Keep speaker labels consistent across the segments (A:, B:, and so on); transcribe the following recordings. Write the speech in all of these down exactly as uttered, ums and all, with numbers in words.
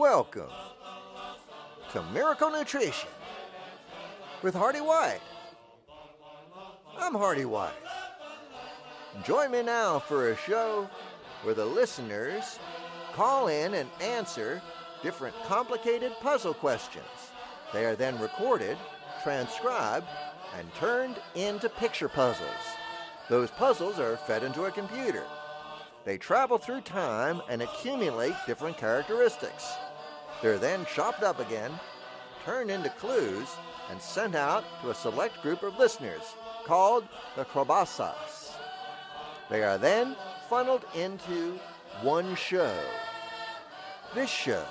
A: Welcome to Miracle Nutrition with Hardy White. I'm Hardy White. Join me now for a show where the listeners call in and answer different complicated puzzle questions. They are then recorded, transcribed, and turned into picture puzzles. Those puzzles are fed into a computer. They travel through time and accumulate different characteristics. They're then chopped up again, turned into clues, and sent out to a select group of listeners called the Krabasas. They are then funneled into one show. This show.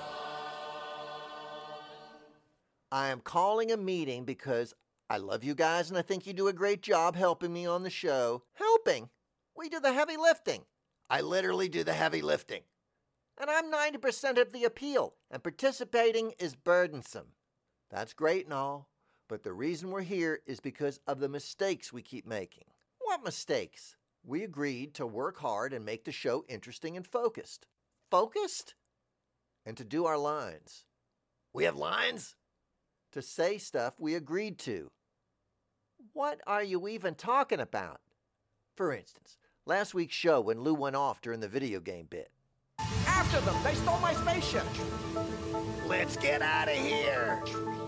A: I am calling a meeting because I love you guys and I think you do a great job helping me on the show. Helping? We do the heavy lifting. I literally do the heavy lifting. And I'm ninety percent of the appeal, and participating is burdensome. That's great and all, but the reason we're here is because of the mistakes we keep making. What mistakes? We agreed to work hard and make the show interesting and focused. Focused? And to do our lines. We have lines? To say stuff we agreed to. What are you even talking about? For instance, last week's show when Lou went off during the video game bit.
B: After them! They stole my spaceship!
A: Let's get out of here!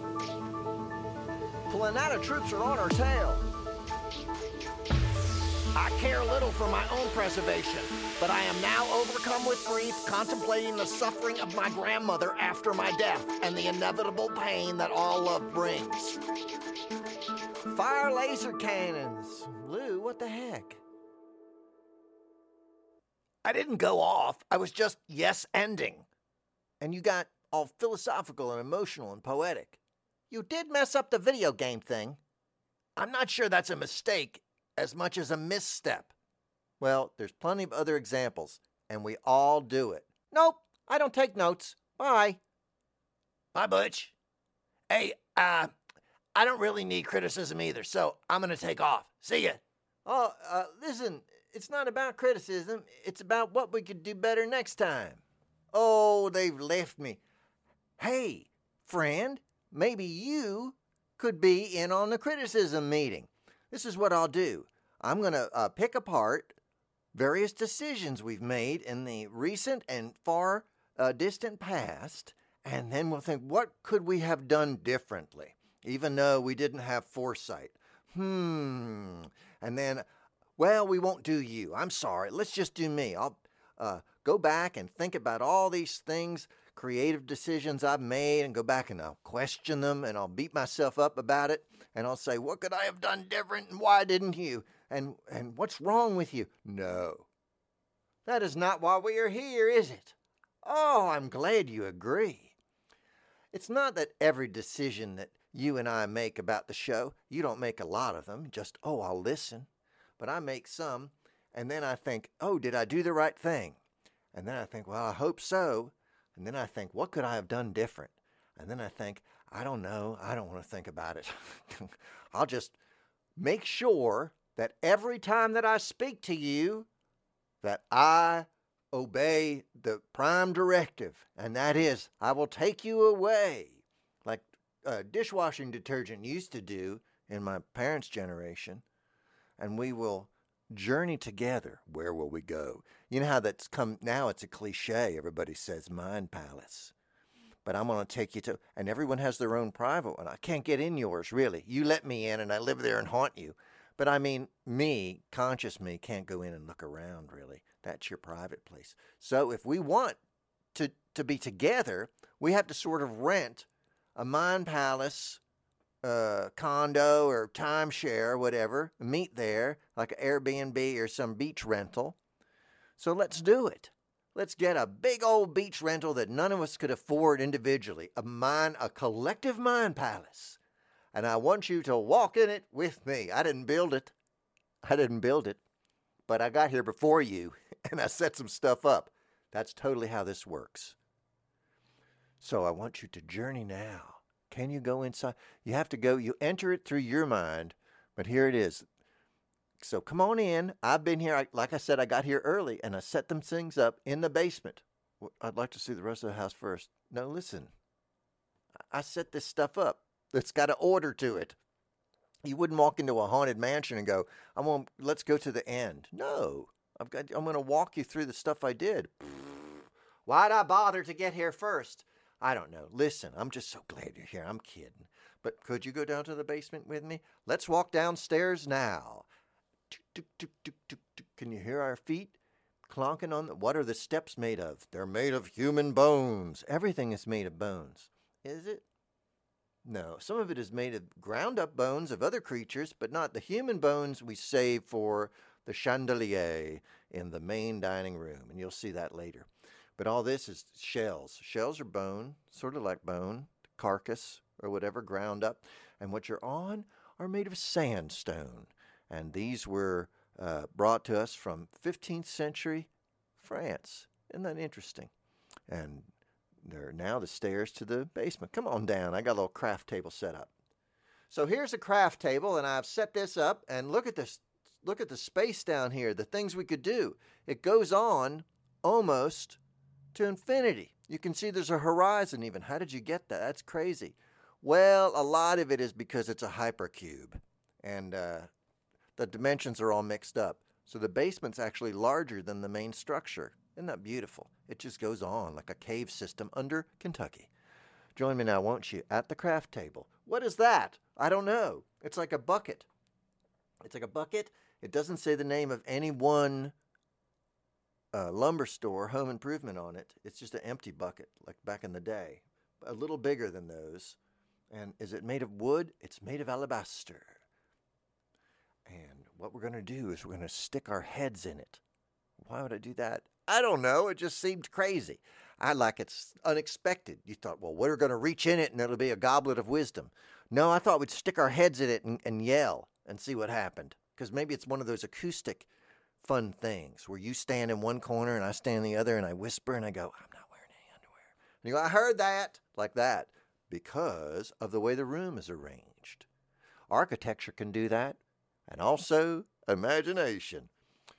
A: Planeta troops are on our tail.
B: I care little for my own preservation, but I am now overcome with grief, contemplating the suffering of my grandmother after my death and the inevitable pain that all love brings.
A: Fire laser cannons. Lou, what the heck?
B: I didn't go off. I was just yes-ending.
A: And you got all philosophical and emotional and poetic.
B: You did mess up the video game thing. I'm not sure that's a mistake as much as a misstep.
A: Well, there's plenty of other examples, and we all do it.
B: Nope, I don't take notes. Bye.
A: Bye, Butch.
B: Hey, uh, I don't really need criticism either, so I'm going to take off. See ya.
A: Oh, uh, listen, it's not about criticism. It's about what we could do better next time. Oh, they've left me. Hey, friend, maybe you could be in on the criticism meeting. This is what I'll do. I'm going to uh, pick apart various decisions we've made in the recent and far uh, distant past, and then we'll think, what could we have done differently, even though we didn't have foresight? Hmm. And then, well, we won't do you. I'm sorry. Let's just do me. I'll uh, go back and think about all these things, creative decisions I've made, and go back and I'll question them, and I'll beat myself up about it, and I'll say, what could I have done different, and why didn't you? And and what's wrong with you? No. That is not why we are here, is it? Oh, I'm glad you agree. It's not that every decision that you and I make about the show, you don't make a lot of them, just, oh, I'll listen. But I make some, and then I think, oh, did I do the right thing? And then I think, well, I hope so. And then I think, what could I have done different? And then I think, I don't know. I don't want to think about it. I'll just make sure that every time that I speak to you, that I obey the prime directive. And that is, I will take you away, like uh, dishwashing detergent used to do in my parents' generation. And we will journey together. Where will we go? You know how that's come, now it's a cliche. Everybody says Mind Palace. But I'm going to take you to, and everyone has their own private one. I can't get in yours, really. You let me in, and I live there and haunt you. But I mean, me, conscious me, can't go in and look around, really. That's your private place. So if we want to, to be together, we have to sort of rent a Mind Palace uh, condo or timeshare or whatever, meet there, like an Airbnb or some beach rental. So let's do it. Let's get a big old beach rental that none of us could afford individually, a mind, a collective mind palace. And I want you to walk in it with me. I didn't build it. I didn't build it. But I got here before you, and I set some stuff up. That's totally how this works. So I want you to journey now. Can you go inside? You have to go, you enter it through your mind, but here it is. So come on in. I've been here, I, like I said, I got here early, and I set them things up in the basement. Well, I'd like to see the rest of the house first. No, listen. I set this stuff up. It's got an order to it. You wouldn't walk into a haunted mansion and go, "I want, let's go to the end." No, I've got. I'm going to walk you through the stuff I did. Why'd I bother to get here first? I don't know. Listen, I'm just so glad you're here. I'm kidding. But could you go down to the basement with me? Let's walk downstairs now. Can you hear our feet clonking on the... What are the steps made of? They're made of human bones. Everything is made of bones. Is it? No. Some of it is made of ground-up bones of other creatures, but not the human bones we save for the chandelier in the main dining room. And you'll see that later. But all this is shells. Shells are bone, sort of like bone, carcass or whatever, ground up. And what you're on are made of sandstone. And these were uh, brought to us from fifteenth century France. Isn't that interesting? And there are now the stairs to the basement. Come on down. I got a little craft table set up. So here's a craft table, and I've set this up. And look at this. Look at the space down here, the things we could do. It goes on almost to infinity. You can see there's a horizon even. How did you get that? That's crazy. Well, a lot of it is because it's a hypercube, and uh, the dimensions are all mixed up. So the basement's actually larger than the main structure. Isn't that beautiful? It just goes on like a cave system under Kentucky. Join me now, won't you, at the craft table. What is that? I don't know. It's like a bucket. It's like a bucket. It doesn't say the name of any one Uh, lumber store, home improvement on it. It's just an empty bucket, like back in the day. A little bigger than those. And is it made of wood? It's made of alabaster. And what we're going to do is we're going to stick our heads in it. Why would I do that? I don't know. It just seemed crazy. I like it's unexpected. You thought, well, we're going to reach in it and it'll be a goblet of wisdom. No, I thought we'd stick our heads in it and, and yell and see what happened. Because maybe it's one of those acoustic fun things where you stand in one corner and I stand in the other and I whisper and I go, "I'm not wearing any underwear." And you go, "I heard that," like that, because of the way the room is arranged. Architecture can do that, and also imagination.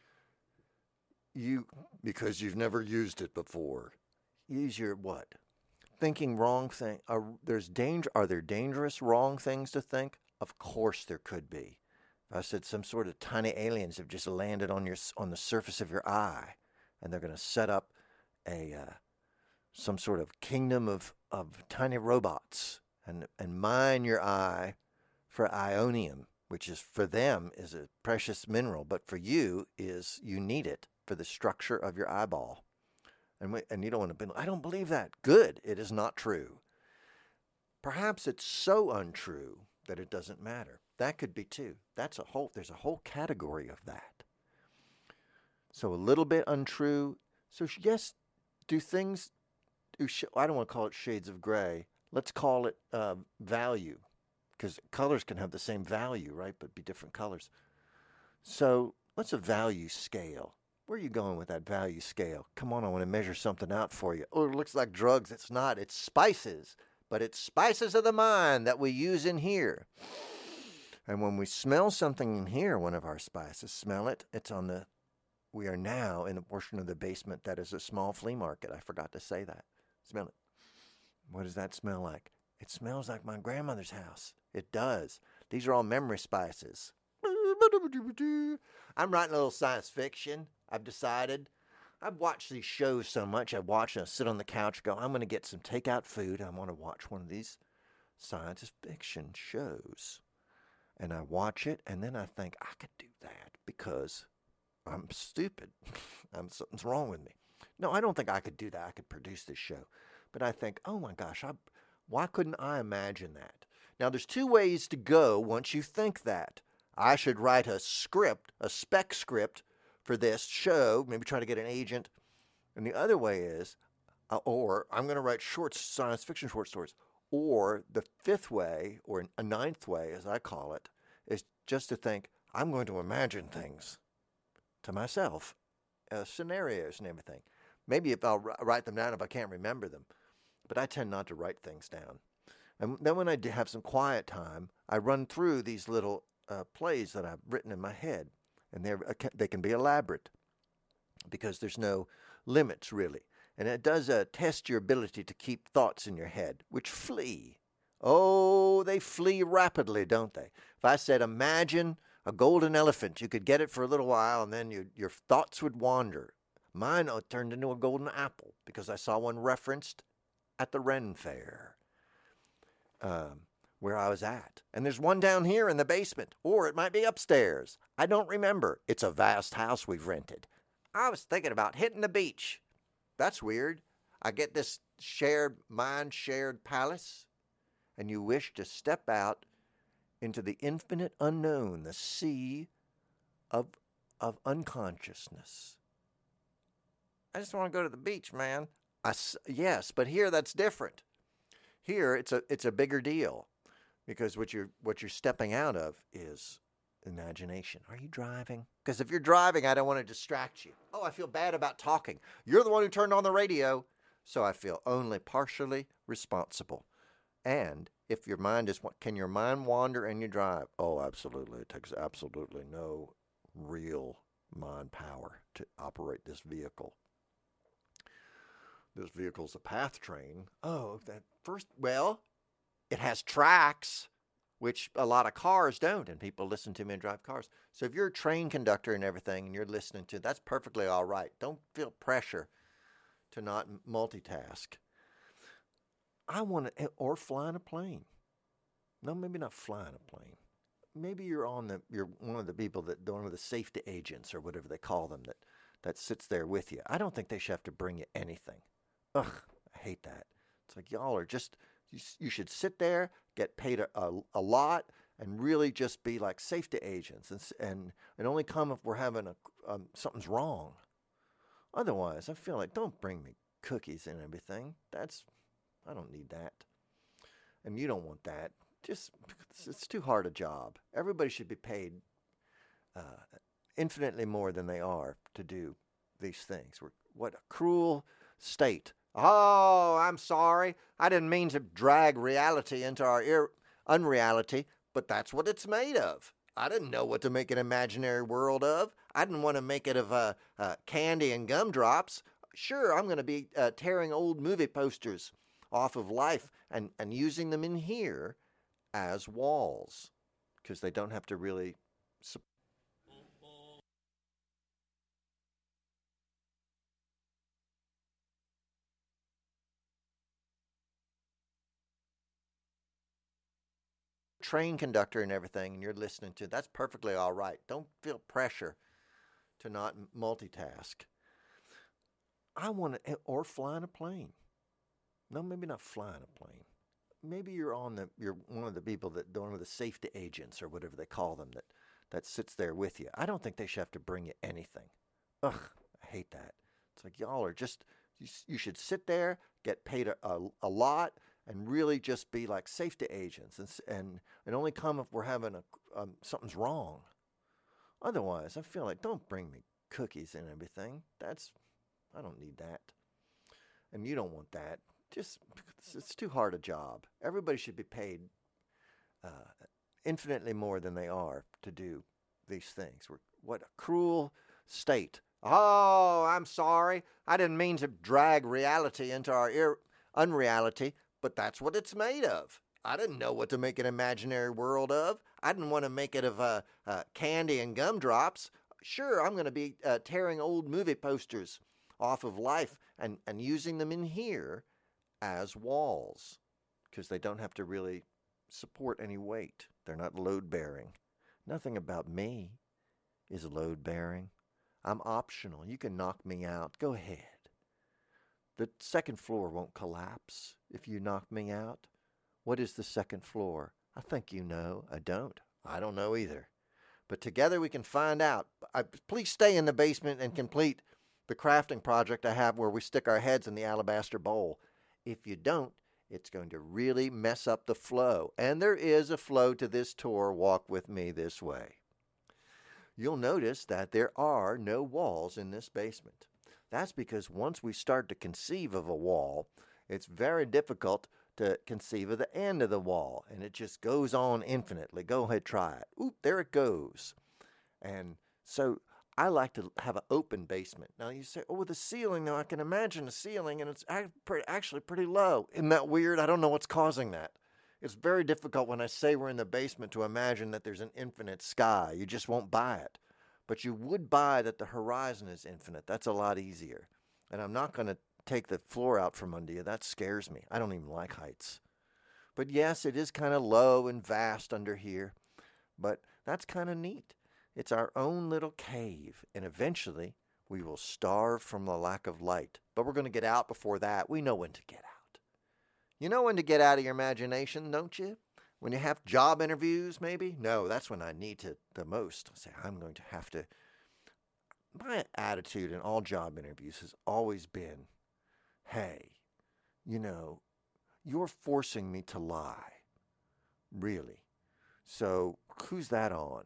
A: You, because you've never used it before, use your what? Thinking wrong thing. Are, there's danger. Are there dangerous wrong things to think? Of course there could be. I said some sort of tiny aliens have just landed on your on the surface of your eye, and they're going to set up a uh, some sort of kingdom of, of tiny robots and and mine your eye for ionium, which is for them is a precious mineral, but for you is you need it for the structure of your eyeball, and we, and you don't want to be. I don't believe that. Good, it is not true. Perhaps it's so untrue that it doesn't matter. That could be too. That's a whole, there's a whole category of that. So a little bit untrue. So yes, do things, do sh- I don't want to call it shades of gray. Let's call it uh, value. Because colors can have the same value, right? But be different colors. So what's a value scale? Where are you going with that value scale? Come on, I want to measure something out for you. Oh, it looks like drugs. It's not. It's spices. But it's spices of the mind that we use in here. And when we smell something in here, one of our spices, smell it, it's on the, we are now in the portion of the basement that is a small flea market. I forgot to say that. Smell it. What does that smell like? It smells like my grandmother's house. It does. These are all memory spices. I'm writing a little science fiction. I've decided. I've watched these shows so much. I watch and I sit on the couch and go, I'm going to get some takeout food. I want to watch one of these science fiction shows. And I watch it, and then I think, I could do that because I'm stupid. I'm, something's wrong with me. No, I don't think I could do that. I could produce this show. But I think, oh my gosh, I, why couldn't I imagine that? Now, there's two ways to go once you think that. I should write a script, a spec script for this show, maybe try to get an agent. And the other way is, uh, or I'm going to write short science fiction short stories. Or the fifth way, or a ninth way, as I call it, is just to think, I'm going to imagine things to myself, uh, scenarios and everything. Maybe if I'll write them down if I can't remember them. But I tend not to write things down. And then when I have some quiet time, I run through these little uh, plays that I've written in my head. And they're, they can be elaborate because there's no limits, really. And it does uh, test your ability to keep thoughts in your head, which flee. Oh, they flee rapidly, don't they? If I said, imagine a golden elephant, you could get it for a little while, and then you, your thoughts would wander. Mine uh, turned into a golden apple because I saw one referenced at the Ren Fair, um, where I was at. And there's one down here in the basement, or it might be upstairs. I don't remember. It's a vast house we've rented. I was thinking about hitting the beach. That's weird. I get this shared, mind-shared palace, and you wish to step out into the infinite unknown, the sea of, of unconsciousness. I just want to go to the beach, man. I, yes, but here that's different. Here it's a it's a bigger deal, because what you're what you're stepping out of is imagination. Are you driving? Because if you're driving, I don't want to distract you. Oh, I feel bad about talking. You're the one who turned on the radio, so I feel only partially responsible. And if your mind is, can your mind wander and you drive? Oh, absolutely. It takes absolutely no real mind power to operate this vehicle. This vehicle's a path train. Oh, that first, well, it has tracks, which a lot of cars don't, and people listen to me and drive cars. So if you're a train conductor and everything, and you're listening to, that's perfectly all right. Don't feel pressure to not multitask. I want to, or flying a plane. No, maybe not flying a plane. Maybe you're on the, you're one of the people that, one of the safety agents or whatever they call them that, that sits there with you. I don't think they should have to bring you anything. Ugh, I hate that. It's like, y'all are just, you, you should sit there, get paid a, a, a lot, and really just be like safety agents, and and, and only come if we're having a, um, something's wrong. Otherwise, I feel like, don't bring me cookies and everything. That's, I don't need that. And you don't want that. Just, it's too hard a job. Everybody should be paid uh, infinitely more than they are to do these things. We're, what a cruel state. Oh, I'm sorry. I didn't mean to drag reality into our ir- unreality, but that's what it's made of. I didn't know what to make an imaginary world of. I didn't want to make it of uh, uh, candy and gumdrops. Sure, I'm going to be uh, tearing old movie posters off of life and, and using them in here as walls, because they don't have to really support. Train conductor and everything, and you're listening to, that's perfectly all right. Don't feel pressure to not multitask. I want to, or flying a plane. No, maybe not flying a plane. Maybe you're on the, you're one of the people that, one of the safety agents or whatever they call them that, that sits there with you. I don't think they should have to bring you anything. Ugh, I hate that. It's like, y'all are just, you, you should sit there, get paid a, a, a lot, and really just be like safety agents, and and, and only come if we're having a, um, something's wrong. Otherwise, I feel like, don't bring me cookies and everything. That's, I don't need that. And you don't want that. Just, it's, it's too hard a job. Everybody should be paid uh, infinitely more than they are to do these things. We're, what a cruel state. Oh, I'm sorry. I didn't mean to drag reality into our ir- unreality, but that's what it's made of. I didn't know what to make an imaginary world of. I didn't want to make it of uh, uh, candy and gumdrops. Sure, I'm going to be uh, tearing old movie posters off of life and, and using them in here as walls, because they don't have to really support any weight. They're not load-bearing. Nothing about me is load-bearing. I'm optional. You can knock me out. Go ahead. The second floor won't collapse if you knock me out. What is the second floor? I think you know. I don't. I don't know either. But together we can find out. I, please stay in the basement and complete the crafting project I have where we stick our heads in the alabaster bowl. If you don't, it's going to really mess up the flow. And there is a flow to this tour, Walk With Me This Way. You'll notice that there are no walls in this basement. That's because once we start to conceive of a wall, it's very difficult to conceive of the end of the wall, and it just goes on infinitely. Go ahead, try it. Oop, there it goes. And so I like to have an open basement. Now you say, oh, with a ceiling, now I can imagine a ceiling and it's actually pretty low. Isn't that weird? I don't know what's causing that. It's very difficult when I say we're in the basement to imagine that there's an infinite sky. You just won't buy it. But you would buy that the horizon is infinite. That's a lot easier. And I'm not going to take the floor out from under you. That scares me. I don't even like heights. But yes, it is kind of low and vast under here. But that's kind of neat. It's our own little cave, and eventually we will starve from the lack of light. But we're going to get out before that. We know when to get out. You know when to get out of your imagination, don't you? When you have job interviews, maybe? No, that's when I need to the most. I say, I'm going to have to. My attitude in all job interviews has always been, hey, you know, you're forcing me to lie. Really. So who's that on?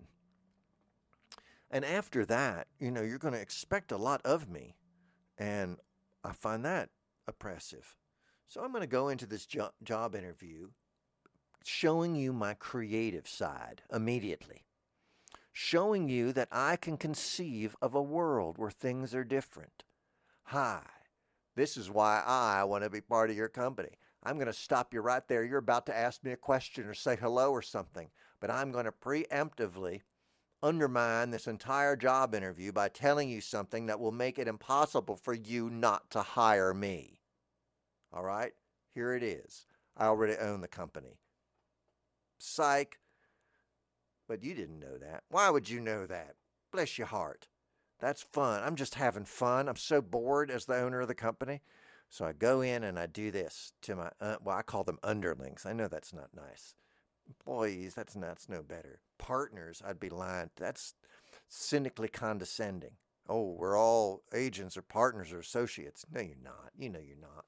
A: And after that, you know, you're going to expect a lot of me. And I find that oppressive. So I'm going to go into this jo- job interview showing you my creative side immediately. Showing you that I can conceive of a world where things are different. Hi, this is why I want to be part of your company. I'm going to stop you right there. You're about to ask me a question or say hello or something. But I'm going to preemptively undermine this entire job interview by telling you something that will make it impossible for you not to hire me. All right? Here it is. I already own the company. Psych. But you didn't know that. Why would you know that? Bless your heart. That's fun. I'm just having fun. I'm so bored as the owner of the company. So I go in and I do this to my, uh, well, I call them underlings. I know that's not nice. Employees, that's, that's no better. Partners, I'd be lying. That's cynically condescending. Oh, we're all agents or partners or associates. No, you're not. You know you're not.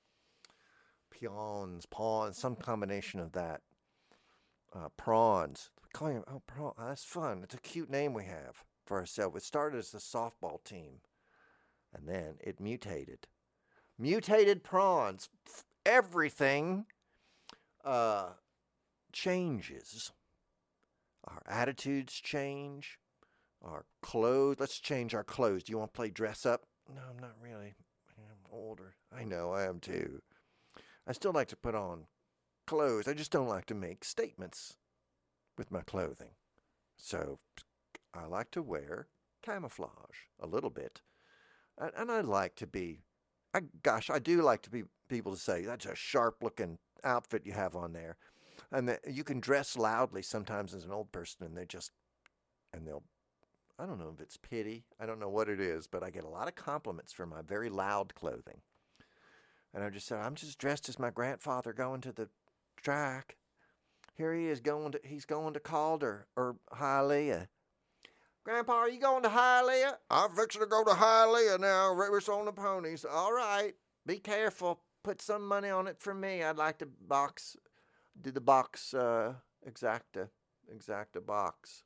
A: Peons, pawns, some combination of that. Uh, prawns. Call him, oh, prawn. That's fun. It's a cute name we have for ourselves. It started as a softball team, and then it mutated. Mutated prawns. Everything uh, changes. Our attitudes change. Our clothes. Let's change our clothes. Do you want to play dress up? No, I'm not really. I'm older. I know, I am too. I still like to put on clothes. I just don't like to make statements with my clothing. So I like to wear camouflage a little bit. And, and I like to be, I, gosh, I do like to be people to say, that's a sharp looking outfit you have on there. And that you can dress loudly sometimes as an old person and they just, and they'll, I don't know if it's pity. I don't know what it is, but I get a lot of compliments for my very loud clothing. And I just said, I'm just dressed as my grandfather going to the track. Here he is going to, he's going to Calder or Hialeah. Grandpa, are you going to Hialeah? I'm fixing to go to Hialeah now. Race on the ponies. All right. Be careful. Put some money on it for me. I'd like to box, do the box, uh, exacta, exacta box.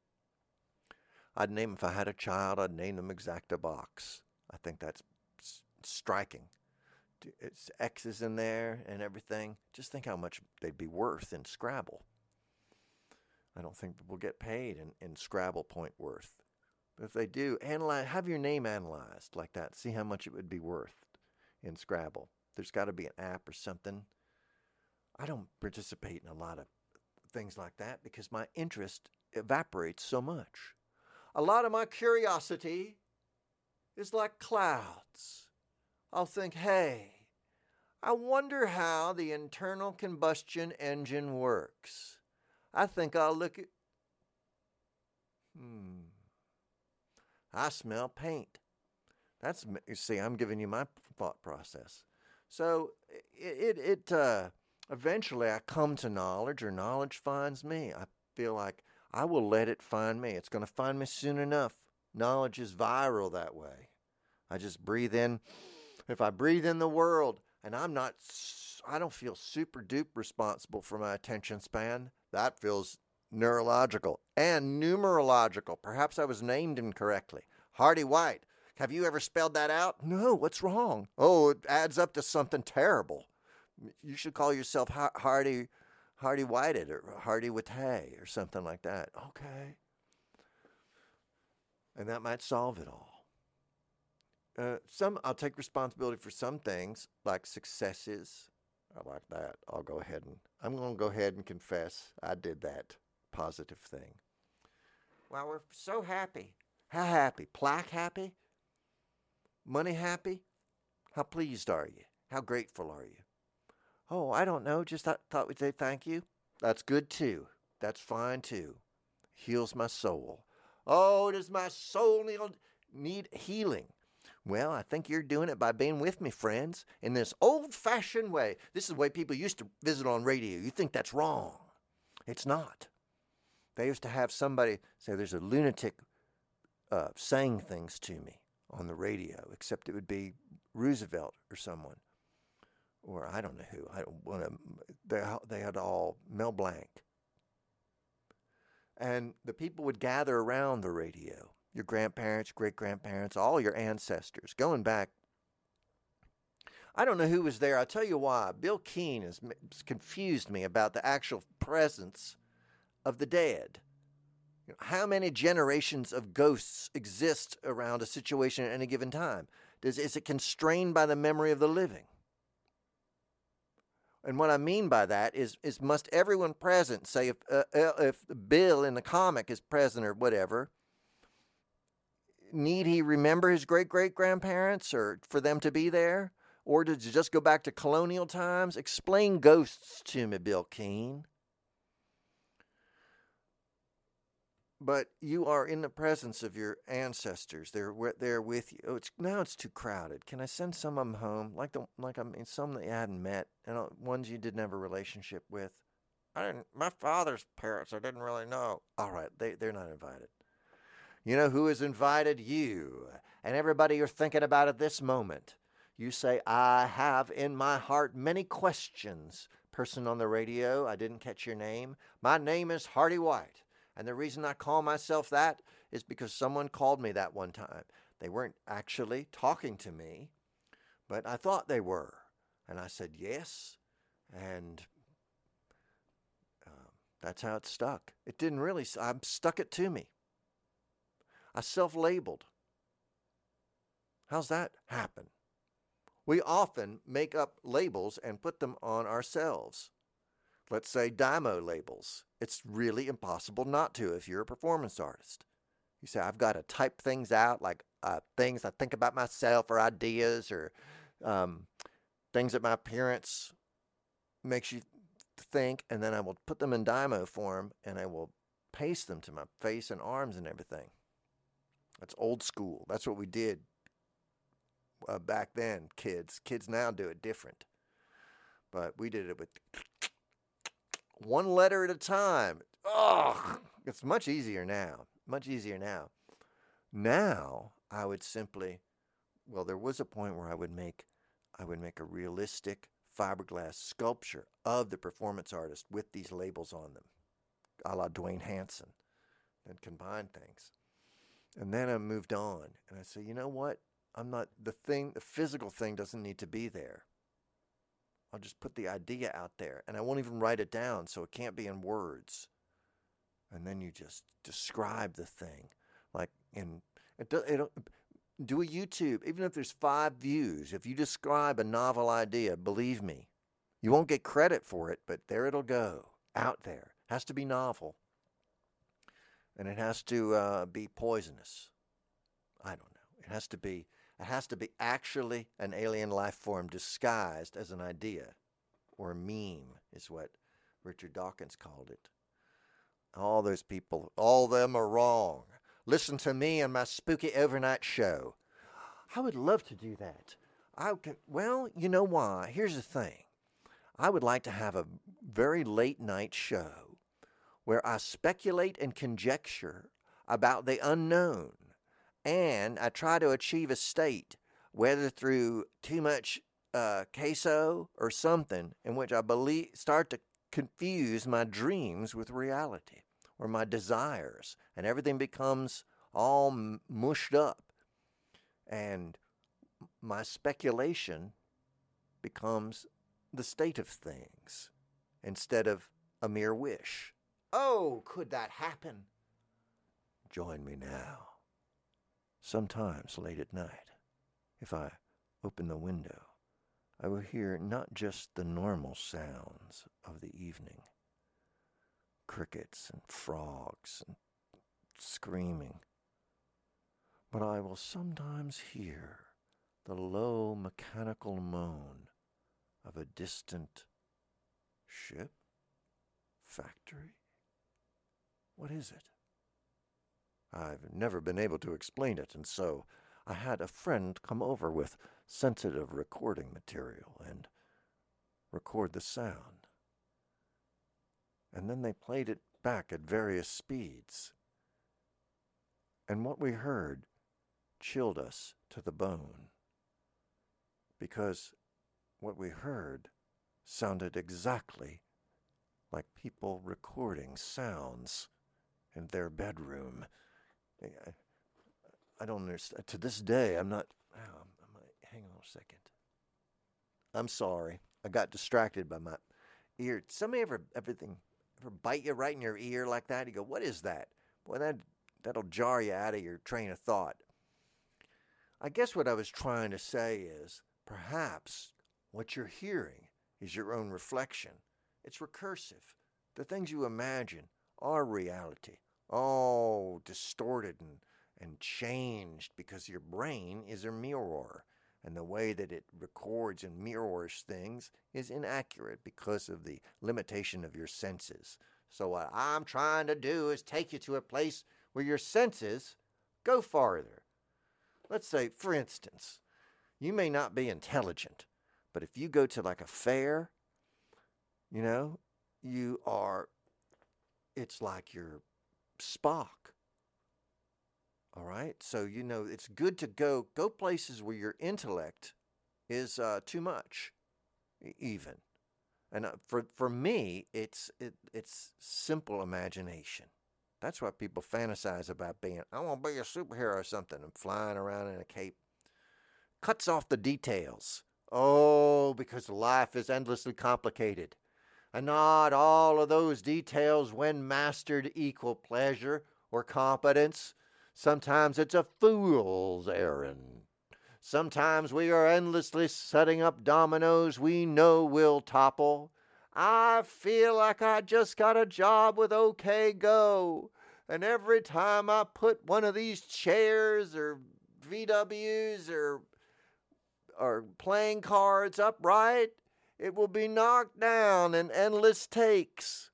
A: I'd name, if I had a child, I'd name them Exacta Box. I think that's striking. It's X's in there and everything. Just think how much they'd be worth in Scrabble. I don't think people get paid in, in Scrabble point worth. But if they do, analyze, have your name analyzed like that. See how much it would be worth in Scrabble. There's got to be an app or something. I don't participate in a lot of things like that because my interest evaporates so much. A lot of my curiosity is like clouds. I'll think, hey, I wonder how the internal combustion engine works. I think I'll look at, hmm, I smell paint. That's, you see, I'm giving you my thought process. So it, it, it uh, eventually I come to knowledge or knowledge finds me. I feel like I will let it find me. It's going to find me soon enough. Knowledge is viral that way. I just breathe in. If I breathe in the world and I'm not, I don't feel super duper responsible for my attention span. That feels neurological and numerological. Perhaps I was named incorrectly. Hardy White. Have you ever spelled that out? No, what's wrong? Oh, it adds up to something terrible. You should call yourself Hardy, Hardy Whited or Hardy White or something like that. Okay. And that might solve it all. Uh, some I'll take responsibility for some things, like successes. I like that. I'll go ahead and I'm going to go ahead and confess I did that positive thing. Well, we're so happy. How happy? Plaque happy? Money happy? How pleased are you? How grateful are you? Oh, I don't know. Just th- thought we'd say thank you. That's good too. That's fine too. Heals my soul. Oh, does my soul need healing? Well, I think you're doing it by being with me, friends, in this old-fashioned way. This is the way people used to visit on radio. You think that's wrong. It's not. They used to have somebody say, there's a lunatic uh, saying things to me on the radio, except it would be Roosevelt or someone. Or I don't know who. I don't want to. They, they had all Mel Blanc. And the people would gather around the radio. Your grandparents, great-grandparents, all your ancestors, going back. I don't know who was there. I'll tell you why. Bill Keane has confused me about the actual presence of the dead. How many generations of ghosts exist around a situation at any given time? Does, is it constrained by the memory of the living? And what I mean by that is, is must everyone present, say if, uh, if Bill in the comic is present or whatever, need he remember his great-great-grandparents or for them to be there? Or did you just go back to colonial times? Explain ghosts to me, Bill Keane. But you are in the presence of your ancestors. They're there with you. Oh, it's, now it's too crowded. Can I send some of them home? Like the like I mean, some that you hadn't met, and ones you didn't have a relationship with. I didn't. My father's parents, I didn't really know. All right, they they're not invited. You know who is invited? You and everybody you're thinking about at this moment. You say, I have in my heart many questions. Person on the radio, I didn't catch your name. My name is Hardy White. And the reason I call myself that is because someone called me that one time. They weren't actually talking to me, but I thought they were. And I said, yes. And um, that's how it stuck. It didn't really, I stuck it to me. I self-labeled. How's that happen? We often make up labels and put them on ourselves. Let's say Dymo labels. It's really impossible not to if you're a performance artist. You say, I've got to type things out, like uh, things I think about myself or ideas or um, things that my appearance makes you think, and then I will put them in Dymo form, and I will paste them to my face and arms and everything. That's old school. That's what we did uh, back then, kids. Kids now do it different. But we did it with one letter at a time. Ugh, it's much easier now. Much easier now. Now, I would simply, well, there was a point where I would make, I would make a realistic fiberglass sculpture of the performance artist with these labels on them, a la Dwayne Hanson, and combine things. And then I moved on, and I said, you know what? I'm not, the thing, the physical thing doesn't need to be there. I'll just put the idea out there, and I won't even write it down, so it can't be in words. And then you just describe the thing, like in it. it do a YouTube, even if there's five views. If you describe a novel idea, believe me, you won't get credit for it, but there it'll go out there. It has to be novel, and it has to uh, be poisonous. I don't know. It has to be. It has to be actually an alien life form disguised as an idea, or a meme is what Richard Dawkins called it. All those people, all of them are wrong. Listen to me and my spooky overnight show. I would love to do that. I could, well, you know why? Here's the thing. I would like to have a very late night show where I speculate and conjecture about the unknown. And I try to achieve a state, whether through too much uh, queso or something, in which I believe start to confuse my dreams with reality or my desires, and everything becomes all m- mushed up. And my speculation becomes the state of things instead of a mere wish. Oh, could that happen? Join me now Sometimes late at night, if I open the window, I will hear not just the normal sounds of the evening, crickets and frogs and screaming, but I will sometimes hear the low mechanical moan of a distant ship? Factory? What is it? I've never been able to explain it, and so I had a friend come over with sensitive recording material and record the sound. And then they played it back at various speeds. And what we heard chilled us to the bone, because what we heard sounded exactly like people recording sounds in their bedroom. I, I don't understand. To this day, I'm not... Oh, I'm, I'm, hang on a second. I'm sorry. I got distracted by my ear. Somebody ever, everything, ever bite you right in your ear like that? You go, what is that? Boy, that, that'll jar you out of your train of thought. I guess what I was trying to say is, perhaps what you're hearing is your own reflection. It's recursive. The things you imagine are reality. All distorted and, and changed because your brain is a mirror. And the way that it records and mirrors things is inaccurate because of the limitation of your senses. So what I'm trying to do is take you to a place where your senses go farther. Let's say, for instance, you may not be intelligent, but if you go to like a fair, you know, you are, it's like you're Spock. All right? So, you know, it's good to go, go places where your intellect is uh, too much, even. And uh, for for me, it's it, it's simple imagination. That's what people fantasize about being. I want to be a superhero or something and flying around in a cape. Cuts off the details. Oh, because life is endlessly complicated. And not all of those details, when mastered, equal pleasure or competence. Sometimes it's a fool's errand. Sometimes we are endlessly setting up dominoes we know will topple. I feel like I just got a job with OK Go. And every time I put one of these chairs or V Ws or, or playing cards upright, it will be knocked down in endless takes.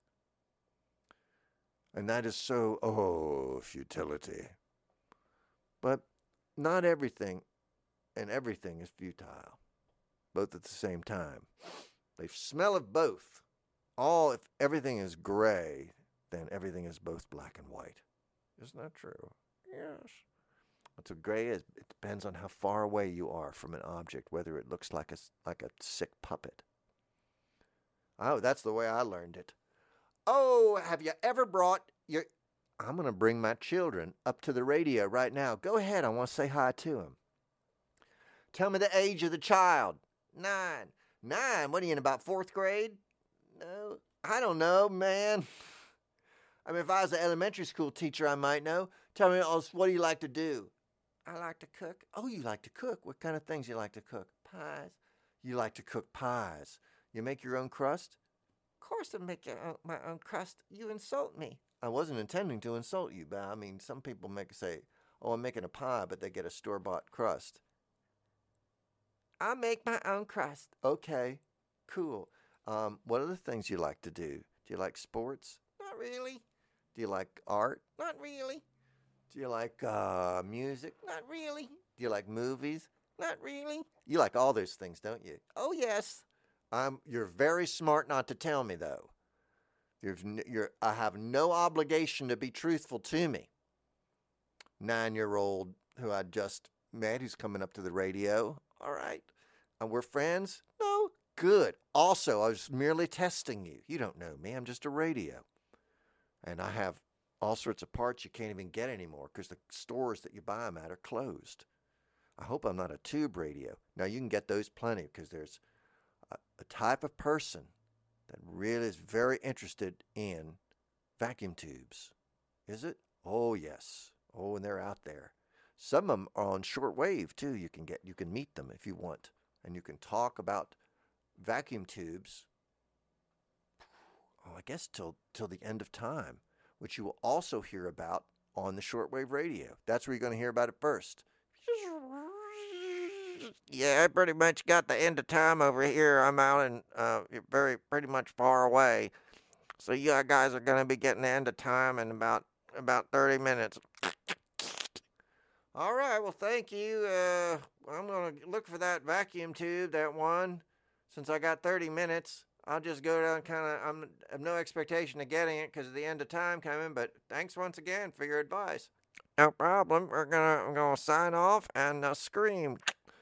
A: And that is so, oh, futility. But not everything and everything is futile, both at the same time. They smell of both. All, if everything is gray, then everything is both black and white. Isn't that true? Yes. What's a gray is, it depends on how far away you are from an object, whether it looks like a, like a sick puppet. Oh, that's the way I learned it. Oh, have you ever brought your... I'm going to bring my children up to the radio right now. Go ahead. I want to say hi to them. Tell me the age of the child. Nine. Nine? What are you in, about fourth grade? No. I don't know, man. I mean, if I was an elementary school teacher, I might know. Tell me, what do you like to do? I like to cook. Oh, you like to cook? What kind of things you like to cook? Pies. You like to cook pies. You make your own crust? Of course I make your own, my own crust. You insult me. I wasn't intending to insult you, but I mean, some people make say, oh, I'm making a pie, but they get a store-bought crust. I make my own crust. Okay, cool. Um, what are the things you like to do? Do you like sports? Not really. Do you like art? Not really. Do you like uh, music? Not really. Do you like movies? Not really. You like all those things, don't you? Oh, yes. Um, you're very smart not to tell me, though. You're, you're, I have no obligation to be truthful to me. Nine-year-old who I just met who's coming up to the radio. All right. And we're friends? No. Good. Also, I was merely testing you. You don't know me. I'm just a radio. And I have all sorts of parts you can't even get anymore because the stores that you buy them at are closed. I hope I'm not a tube radio. Now, you can get those plenty because there's a, a type of person that really is very interested in vacuum tubes. Is it? Oh, yes. Oh, and they're out there. Some of them are on shortwave too. You can get, you can meet them if you want, and you can talk about vacuum tubes. Oh, I guess till till the end of time, which you will also hear about on the shortwave radio. That's where you're going to hear about it first. Yeah, I pretty much got the end of time over here. I'm out in uh, very pretty much far away. So you guys are going to be getting the end of time in about about thirty minutes. All right, well, thank you. Uh, I'm going to look for that vacuum tube, that one. Since I got thirty minutes, I'll just go down kind of, I'm I have no expectation of getting it because of the end of time coming, but thanks once again for your advice. No problem. We're going to I'm gonna sign off and uh, scream.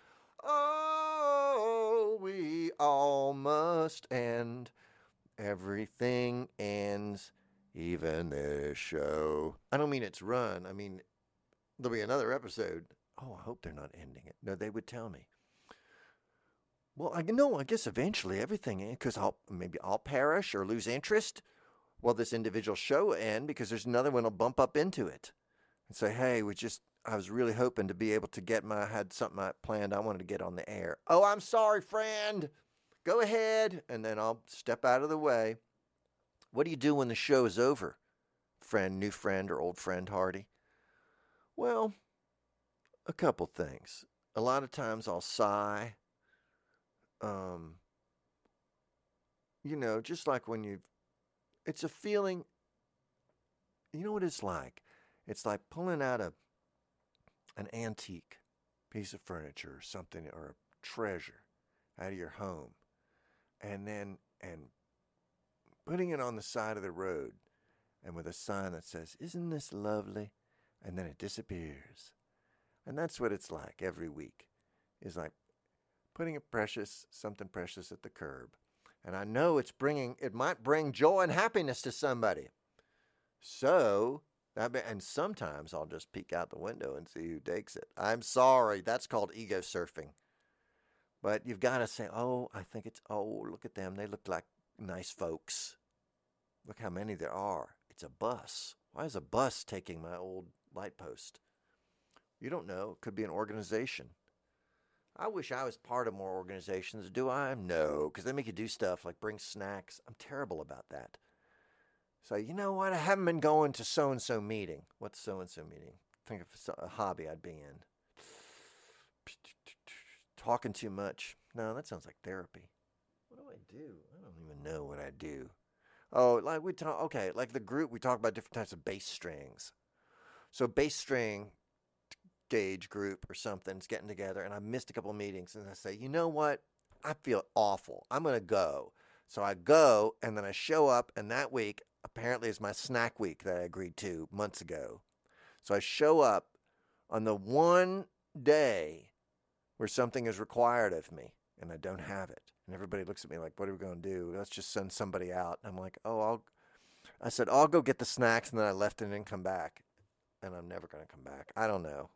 A: Oh, we all must end. Everything ends, even this show. I don't mean it's run. I mean, there'll be another episode. Oh, I hope they're not ending it. No, they would tell me. Well, I know, I guess eventually everything, because I'll maybe I'll perish or lose interest. Well, this individual show will end because there's another one will bump up into it and say, hey, we just, I was really hoping to be able to get my, I had something I planned I wanted to get on the air. Oh, I'm sorry, friend. Go ahead. And then I'll step out of the way. What do you do when the show is over? Friend, new friend, or old friend, Hardy? Well, a couple things. A lot of times I'll sigh. Um, you know, just like when you, it's a feeling, you know what it's like? It's like pulling out a, an antique piece of furniture or something, or a treasure out of your home, and then, and putting it on the side of the road, and with a sign that says, isn't this lovely? And then it disappears. And that's what it's like every week, is like putting a precious, something precious at the curb. And I know it's bringing, it might bring joy and happiness to somebody. So, that be, and sometimes I'll just peek out the window and see who takes it. I'm sorry, that's called ego surfing. But you've got to say, oh, I think it's, oh, look at them. They look like nice folks. Look how many there are. It's a bus. Why is a bus taking my old light post? You don't know. It could be an organization. I wish I was part of more organizations. Do I? No, because they make you do stuff like bring snacks. I'm terrible about that. So, you know what? I haven't been going to so-and-so meeting. What's so-and-so meeting? Think of a hobby I'd be in. Talking too much. No, that sounds like therapy. What do I do? I don't even know what I do. Oh, like we talk, okay, like the group, we talk about different types of bass strings. So bass string gauge group or something's getting together, and I missed a couple of meetings, and I say, you know what? I feel awful. I'm going to go. So I go, and then I show up, and that week apparently is my snack week that I agreed to months ago. So I show up on the one day where something is required of me, and I don't have it. And everybody looks at me like, what are we going to do? Let's just send somebody out. And I'm like, oh, I'll, I said, I'll go get the snacks, and then I left and didn't come back. And I'm never going to come back. I don't know.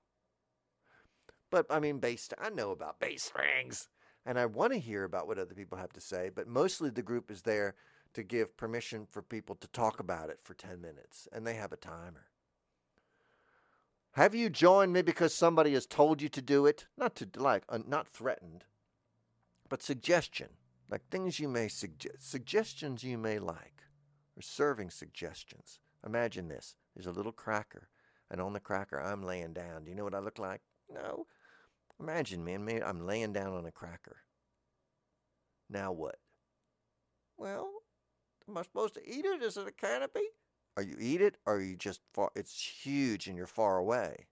A: But, I mean, bass, I know about bass strings. And I want to hear about what other people have to say. But mostly the group is there to give permission for people to talk about it for ten minutes. And they have a timer. Have you joined me because somebody has told you to do it? Not to, like, uh, not threatened. But suggestion, like things you may suggest, suggestions you may like, or serving suggestions. Imagine this. There's a little cracker, and on the cracker, I'm laying down. Do you know what I look like? No. Imagine me, and me, I'm laying down on a cracker. Now what? Well, am I supposed to eat it? Is it a canopy? Are you eat it, or are you just far, it's huge and you're far away?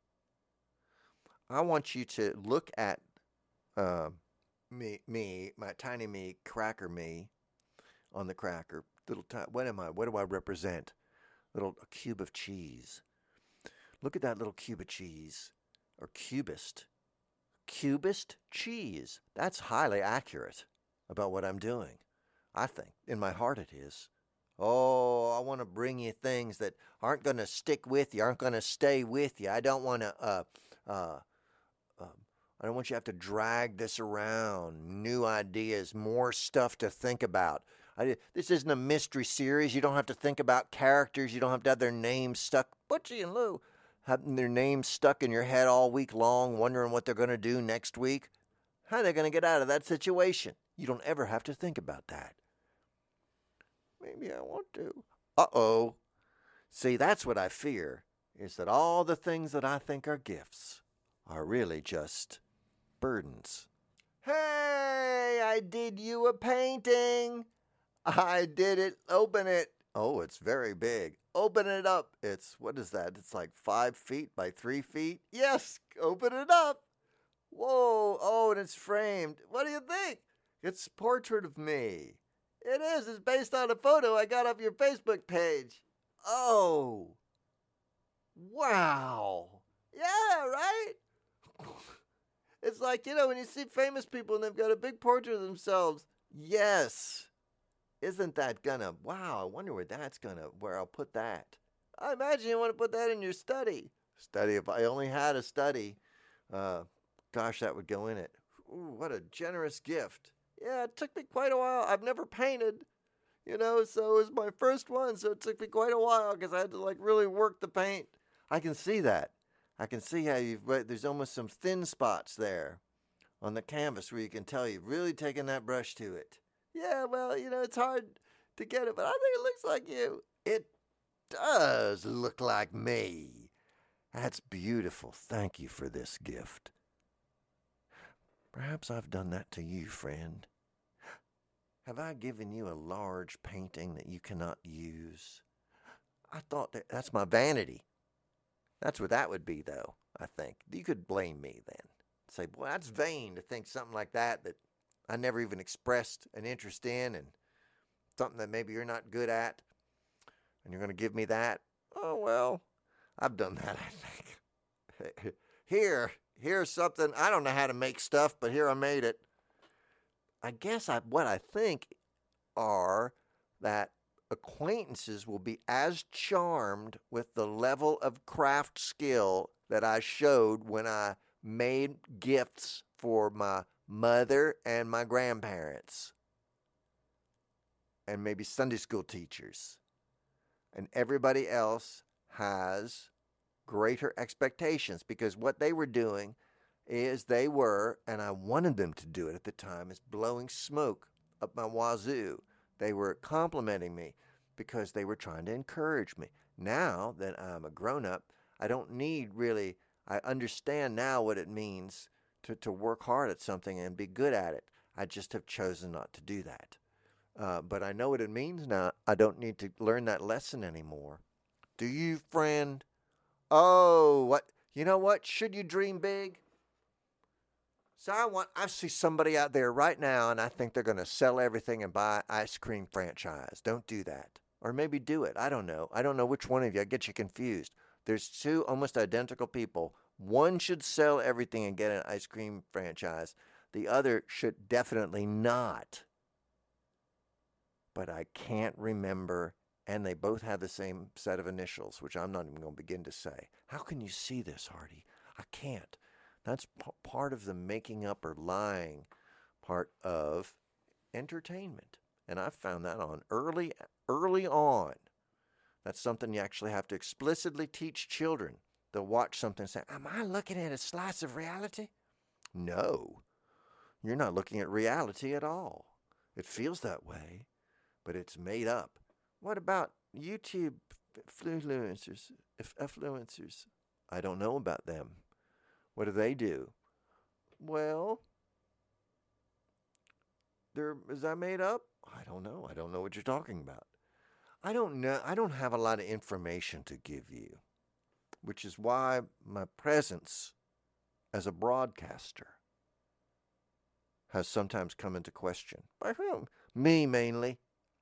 A: I want you to look at, um, Me, me, my tiny me, cracker me, on the cracker. Little, ti- what am I? What do I represent? Little a cube of cheese. Look at that little cube of cheese, or cubist. Cubist cheese. That's highly accurate about what I'm doing. I think in my heart it is. Oh, I want to bring you things that aren't going to stick with you, aren't going to stay with you. I don't want to. Uh, uh, uh, I don't want you to have to drag this around. New ideas, more stuff to think about. I, this isn't a mystery series. You don't have to think about characters. You don't have to have their names stuck. Butchie and Lou. having their names stuck in your head all week long, wondering what they're going to do next week? How are they going to get out of that situation? You don't ever have to think about that. Maybe I want to. Uh-oh. See, that's what I fear, is that all the things that I think are gifts are really just burdens. Hey, I did you a painting. I did it. Open it. Oh, it's very big. Open it up. It's, what is that? It's like five feet by three feet. Yes, open it up. Whoa. Oh, and it's framed. What do you think? It's a portrait of me. It is. It's based on a photo I got off your Facebook page. Oh. Wow. Yeah, right? It's like, you know, when you see famous people and they've got a big portrait of themselves. Yes. Isn't that gonna, wow, I wonder where that's gonna, where I'll put that. I imagine you want to put that in your study. Study, if I only had a study, uh, gosh, that would go in it. Ooh, what a generous gift. Yeah, it took me quite a while. I've never painted, you know, so it was my first one, so it took me quite a while because I had to, like, really work the paint. I can see that. I can see how you've, there's almost some thin spots there on the canvas where you can tell you've really taken that brush to it. Yeah, well, you know, it's hard to get it, but I think it looks like you. It does look like me. That's beautiful. Thank you for this gift. Perhaps I've done that to you, friend. Have I given you a large painting that you cannot use? I thought that that's my vanity. That's what that would be, though, I think. You could blame me then. Say, boy, that's vain to think something like that that I never even expressed an interest in, and something that maybe you're not good at, and you're going to give me that. Oh, well, I've done that, I think. Here, here's something. I don't know how to make stuff, but here I made it. I guess I, what I think are that acquaintances will be as charmed with the level of craft skill that I showed when I made gifts for my mother and my grandparents, and maybe Sunday school teachers, and everybody else has greater expectations, because what they were doing is they were, and I wanted them to do it at the time, is blowing smoke up my wazoo. They were complimenting me because they were trying to encourage me. Now that I'm a grown-up, I don't need really, I understand now what it means to, to work hard at something and be good at it. I just have chosen not to do that. Uh, but I know what it means now. I don't need to learn that lesson anymore. Do you, friend? Oh, what? You know what? Should you dream big? So I want, I see somebody out there right now, and I think they're going to sell everything and buy ice cream franchise. Don't do that. Or maybe do it. I don't know. I don't know which one of you. I get you confused. There's two almost identical people. One should sell everything and get an ice cream franchise. The other should definitely not. But I can't remember, and they both have the same set of initials, which I'm not even going to begin to say. How can you see this, Hardy? I can't. That's p- part of the making up or lying part of entertainment. And I found that on early, early on. That's something you actually have to explicitly teach children. They'll watch something and say, am I looking at a slice of reality? No, you're not looking at reality at all. It feels that way, but it's made up. What about YouTube influencers? Influencers? I don't know about them. What do they do? Well, they're, is that made up? I don't know. I don't know what you're talking about. I don't know. I don't have a lot of information to give you, which is why my presence as a broadcaster has sometimes come into question. By whom? Me, mainly.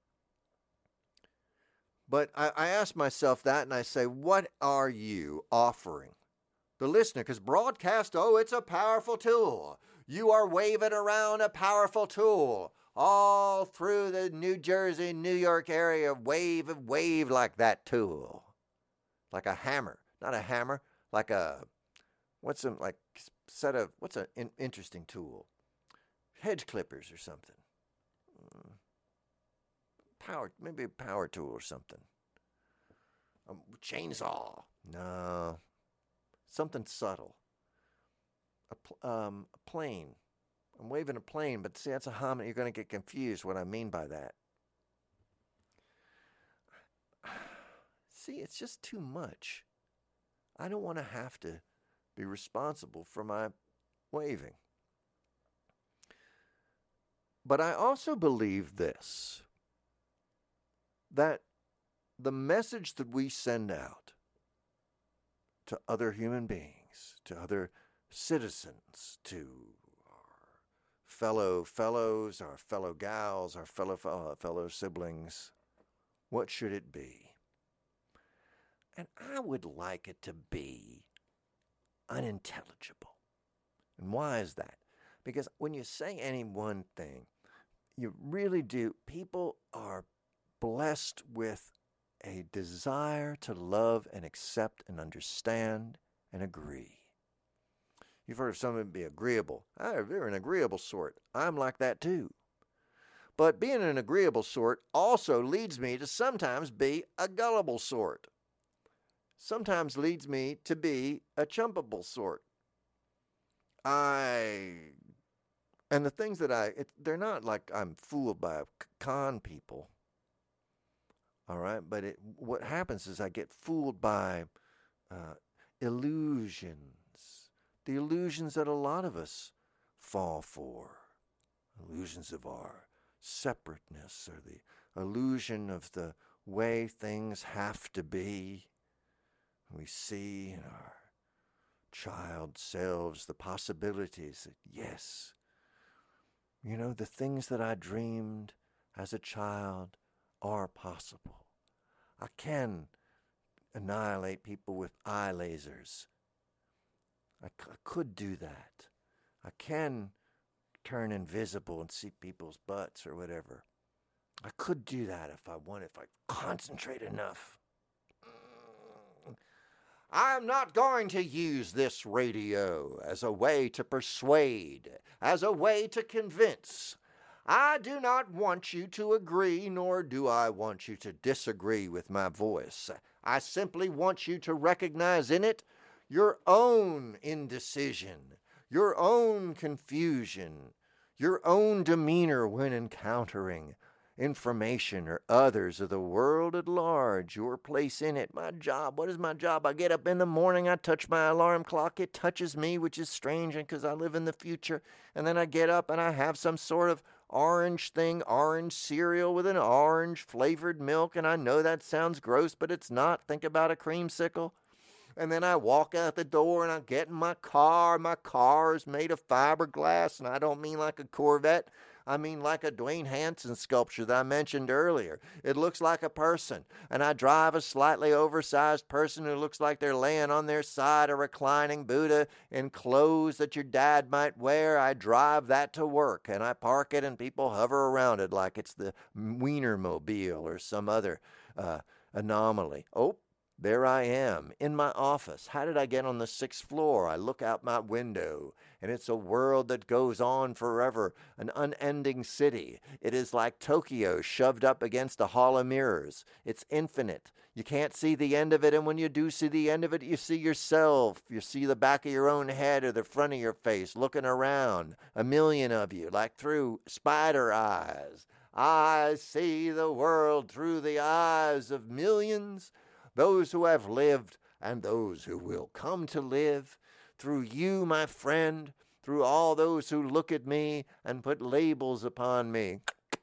A: But I, I ask myself that, and I say, what are you offering the listener? Because broadcast, oh, it's a powerful tool. You are waving around a powerful tool all through the New Jersey, New York area. Wave, wave like that tool. Like a hammer. Not a hammer, like a, what's a, like, set of, what's an in, interesting tool? Hedge clippers or something. Mm. Power, maybe a power tool or something. A chainsaw. No. something subtle. A, pl- um, a plane. I'm waving a plane, but see, that's a hominy. You're going to get confused what I mean by that. See, it's just too much. I don't want to have to be responsible for my waving. But I also believe this, that the message that we send out to other human beings, to other citizens, to our fellow fellows, our fellow gals, our fellow fellow, fellow siblings, what should it be? And I would like it to be unintelligible. And why is that? Because when you say any one thing, you really do. People are blessed with a desire to love and accept and understand and agree. You've heard of someone be agreeable. Oh, they're an agreeable sort. I'm like that too. But being an agreeable sort also leads me to sometimes be a gullible sort. Sometimes leads me to be a chumpable sort. I, and the things that I, it, they're not like I'm fooled by con people. All right, but it, what happens is I get fooled by uh, illusions. The illusions that a lot of us fall for. Illusions of our separateness, or the illusion of the way things have to be. We see in our child selves the possibilities that, yes, you know, the things that I dreamed as a child are possible. I can annihilate people with eye lasers. I, c- I could do that. I can turn invisible and see people's butts or whatever. I could do that if I want, if I concentrate enough. I'm not going to use this radio as a way to persuade, as a way to convince. I do not want you to agree, nor do I want you to disagree with my voice. I simply want you to recognize in it your own indecision, your own confusion, your own demeanor when encountering information or others of the world at large, your place in it. My job, what is my job? I get up in the morning, I touch my alarm clock, it touches me, which is strange because I live in the future, and then I get up and I have some sort of orange thing, orange cereal with an orange flavored milk, and I know that sounds gross, but it's not. Think about a creamsicle. And then I walk out the door and I get in my car. My car is made of fiberglass, and I don't mean like a Corvette. I mean like a Dwayne Hanson sculpture that I mentioned earlier. It looks like a person, and I drive a slightly oversized person who looks like they're laying on their side, a reclining Buddha in clothes that your dad might wear. I drive that to work, and I park it, and people hover around it like it's the Wienermobile or some other uh, anomaly. Oh, there I am in my office. How did I get on the sixth floor? I look out my window, and it's a world that goes on forever, an unending city. It is like Tokyo shoved up against a hall of mirrors. It's infinite. You can't see the end of it, and when you do see the end of it, you see yourself. You see the back of your own head or the front of your face looking around, a million of you, like through spider eyes. I see the world through the eyes of millions, those who have lived and those who will come to live, through you, my friend, through all those who look at me and put labels upon me.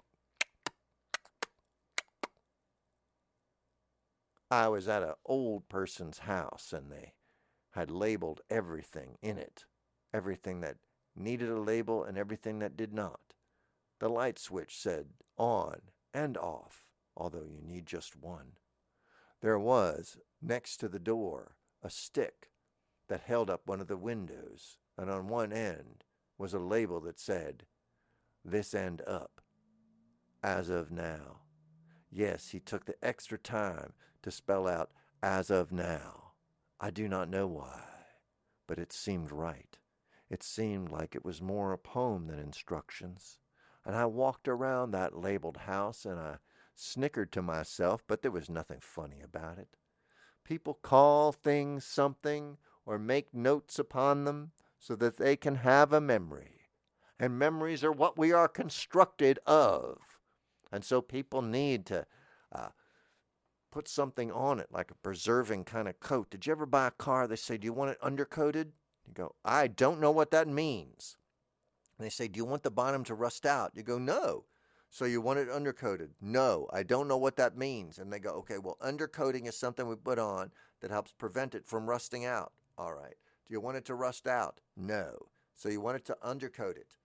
A: I was at an old person's house, and they had labeled everything in it, everything that needed a label and everything that did not. The light switch said on and off, although you need just one. There was, next to the door, a stick that held up one of the windows, and on one end was a label that said, "This end up, as of now." Yes, he took the extra time to spell out "as of now." I do not know why, but it seemed right. It seemed like it was more a poem than instructions. And I walked around that labeled house, and I snickered to myself, but there was nothing funny about it. People call things something or make notes upon them so that they can have a memory. And memories are what we are constructed of. And so people need to uh, put something on it, like a preserving kind of coat. Did you ever buy a car? They say, do you want it undercoated? You go, I don't know what that means. And they say, do you want the bottom to rust out? You go, no. So you want it undercoated? No, I don't know what that means. And they go, okay, well, undercoating is something we put on that helps prevent it from rusting out. All right. Do you want it to rust out? No. So you want it to undercoat it?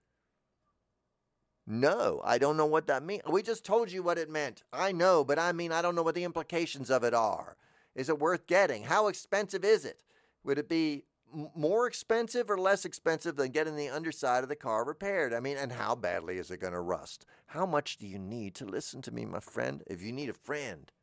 A: No, I don't know what that means. We just told you what it meant. I know, but I mean, I don't know what the implications of it are. Is it worth getting? How expensive is it? Would it be more expensive or less expensive than getting the underside of the car repaired? I mean, and how badly is it going to rust? How much do you need to listen to me, my friend? If you need a friend,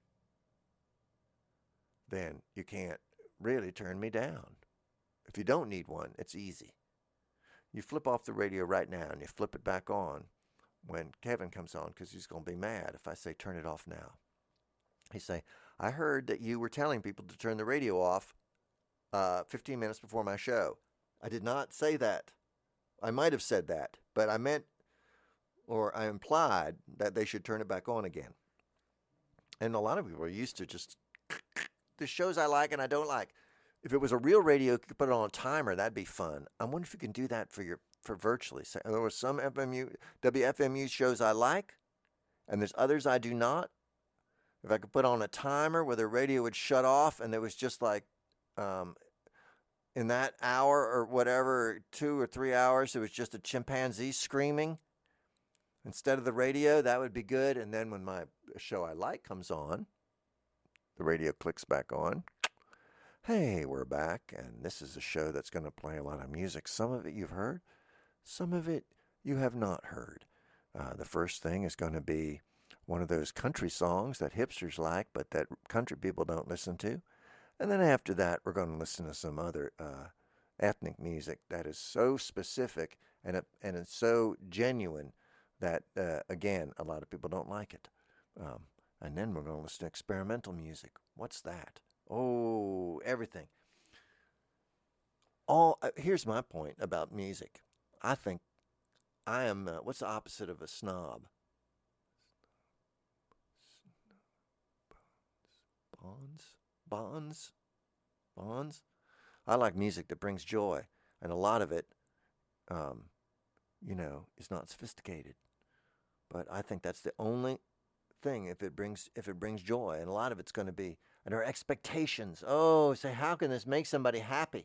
A: then you can't really turn me down. If you don't need one, it's easy. You flip off the radio right now and you flip it back on when Kevin comes on, because he's going to be mad if I say turn it off now. He say, I heard that you were telling people to turn the radio off Uh, fifteen minutes before my show. I did not say that. I might have said that, but I meant, or I implied, that they should turn it back on again. And a lot of people are used to just, the shows I like and I don't like. If it was a real radio, you could put it on a timer. That'd be fun. I wonder if you can do that for your for virtually. So there were some F M U, W F M U shows I like, and there's others I do not. If I could put on a timer where the radio would shut off and it was just like, Um, in that hour or whatever, two or three hours, it was just a chimpanzee screaming instead of the radio, that would be good. And then when my show I like comes on, the radio clicks back on. Hey, we're back, and this is a show that's going to play a lot of music. Some of it you've heard, some of it you have not heard. Uh, the first thing is going to be one of those country songs that hipsters like, but that country people don't listen to. And then after that, we're going to listen to some other uh, ethnic music that is so specific and it, and it's so genuine that, uh, again, a lot of people don't like it. Um, and then we're going to listen to experimental music. What's that? Oh, everything. All uh, here's my point about music. I think I am, uh, what's the opposite of a snob? Bonds? Bonds? Bonds? I like music that brings joy, and a lot of it, um, you know, is not sophisticated. But I think that's the only thing if it brings if it brings joy, and a lot of it's going to be, and our expectations. Oh, say, how can this make somebody happy?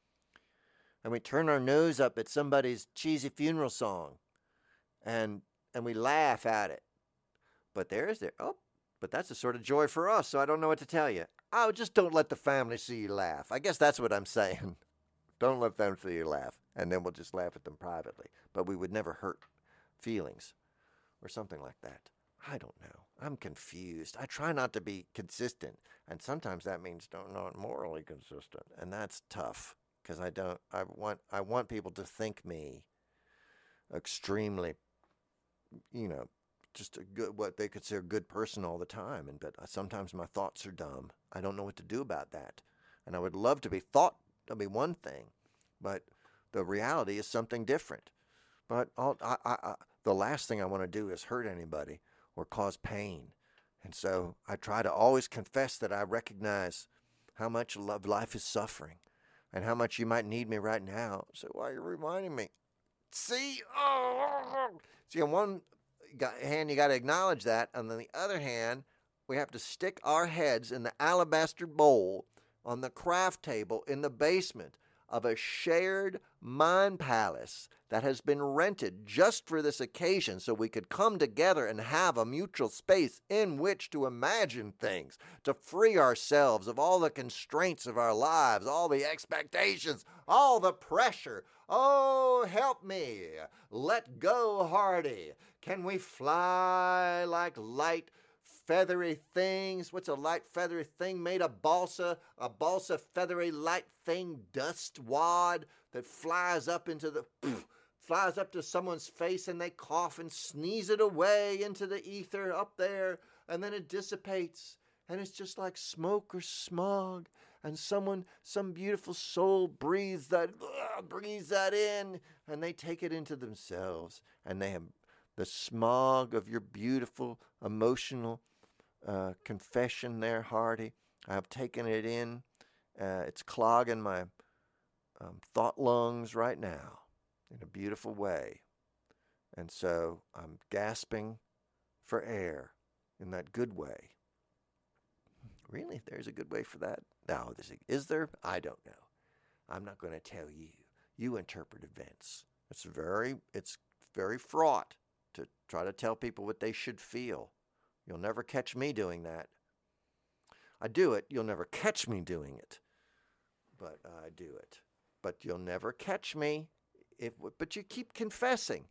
A: And we turn our nose up at somebody's cheesy funeral song, and and we laugh at it. But there is there. Oh, but that's a sort of joy for us, so I don't know what to tell you. Oh, just don't let the family see you laugh. I guess that's what I'm saying. Don't let them see you laugh, and then we'll just laugh at them privately. But we would never hurt feelings or something like that. I don't know. I'm confused. I try not to be consistent, and sometimes that means don't not morally consistent, and that's tough because I don't. I want. I want people to think me extremely, you know, just a good, what they consider a good person all the time. And but sometimes my thoughts are dumb. I don't know what to do about that. And I would love to be thought to be one thing, but the reality is something different. But I'll, I, I, I, the last thing I want to do is hurt anybody or cause pain. And so I try to always confess that I recognize how much love life is suffering and how much you might need me right now. So why are you reminding me? See? Oh, see, on one hand, you got to acknowledge that. And on the other hand, we have to stick our heads in the alabaster bowl on the craft table in the basement of a shared mind palace that has been rented just for this occasion so we could come together and have a mutual space in which to imagine things, to free ourselves of all the constraints of our lives, all the expectations, all the pressure. Oh, help me. Let go, Hardy. Can we fly like light, feathery things? What's a light, feathery thing made of balsa? A balsa, feathery, light thing, dust wad that flies up into the, poof, flies up to someone's face and they cough and sneeze it away into the ether up there, and then it dissipates, and it's just like smoke or smog, and someone, some beautiful soul breathes that, uh, breathes that in, and they take it into themselves, and they have the smog of your beautiful emotional uh, confession there, Hardy. I've taken it in. Uh, it's clogging my um, thought lungs right now in a beautiful way. And so I'm gasping for air in that good way. Really? There's a good way for that? No, is there? I don't know. I'm not going to tell you. You interpret events. It's very, it's very fraught to try to tell people what they should feel. You'll never catch me doing that. I do it. You'll never catch me doing it. But I do it. But you'll never catch me. If, but you keep confessing.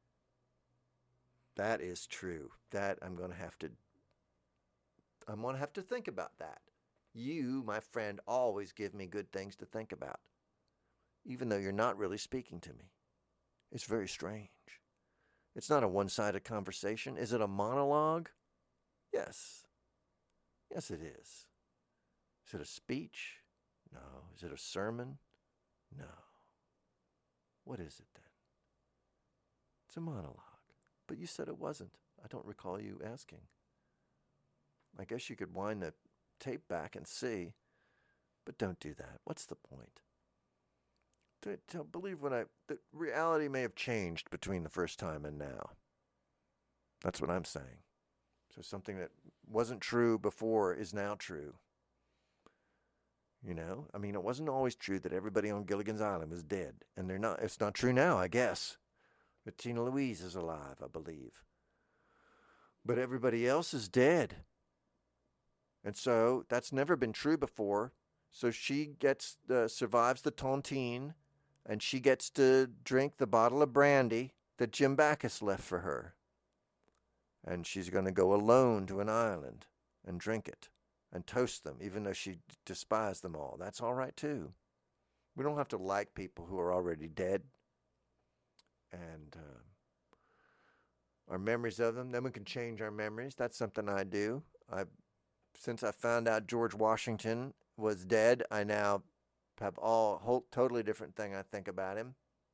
A: That is true. That I'm going to have to, I'm going to have to think about that. You, my friend, always give me good things to think about, even though you're not really speaking to me. It's very strange. It's not a one-sided conversation. Is it a monologue? Yes. Yes, it is. Is it a speech? No. Is it a sermon? No. What is it then? It's a monologue. But you said it wasn't. I don't recall you asking. I guess you could wind the tape back and see, but don't do that. What's the point? To, to believe when I, the reality may have changed between the first time and now. That's what I'm saying. So something that wasn't true before is now true. You know, I mean, it wasn't always true that everybody on Gilligan's Island was dead, and they're not. It's not true now, I guess. But Tina Louise is alive, I believe. But everybody else is dead. And so that's never been true before. So she gets uh, survives the tontine, and she gets to drink the bottle of brandy that Jim Backus left for her. And she's going to go alone to an island and drink it and toast them, even though she despised them all. That's all right, too. We don't have to like people who are already dead. And uh, our memories of them, then we can change our memories. That's something I do. I, since I found out George Washington was dead, I now have all whole totally different thing I think about him.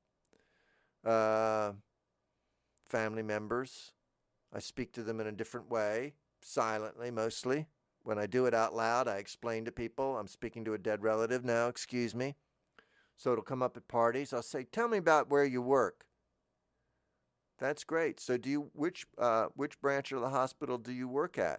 A: Uh, family members, I speak to them in a different way, silently mostly. When I do it out loud, I explain to people, I'm speaking to a dead relative now, excuse me. So it'll come up at parties. I'll say, tell me about where you work. That's great. So do you, which, uh, which branch of the hospital do you work at?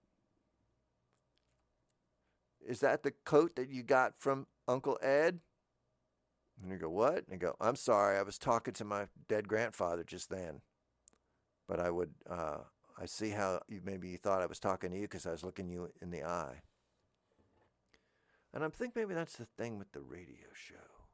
A: Is that the coat that you got from Uncle Ed? And you go, what? And you go, I'm sorry, I was talking to my dead grandfather just then. But I would, uh, I see how you maybe you thought I was talking to you because I was looking you in the eye. And I think maybe that's the thing with the radio show.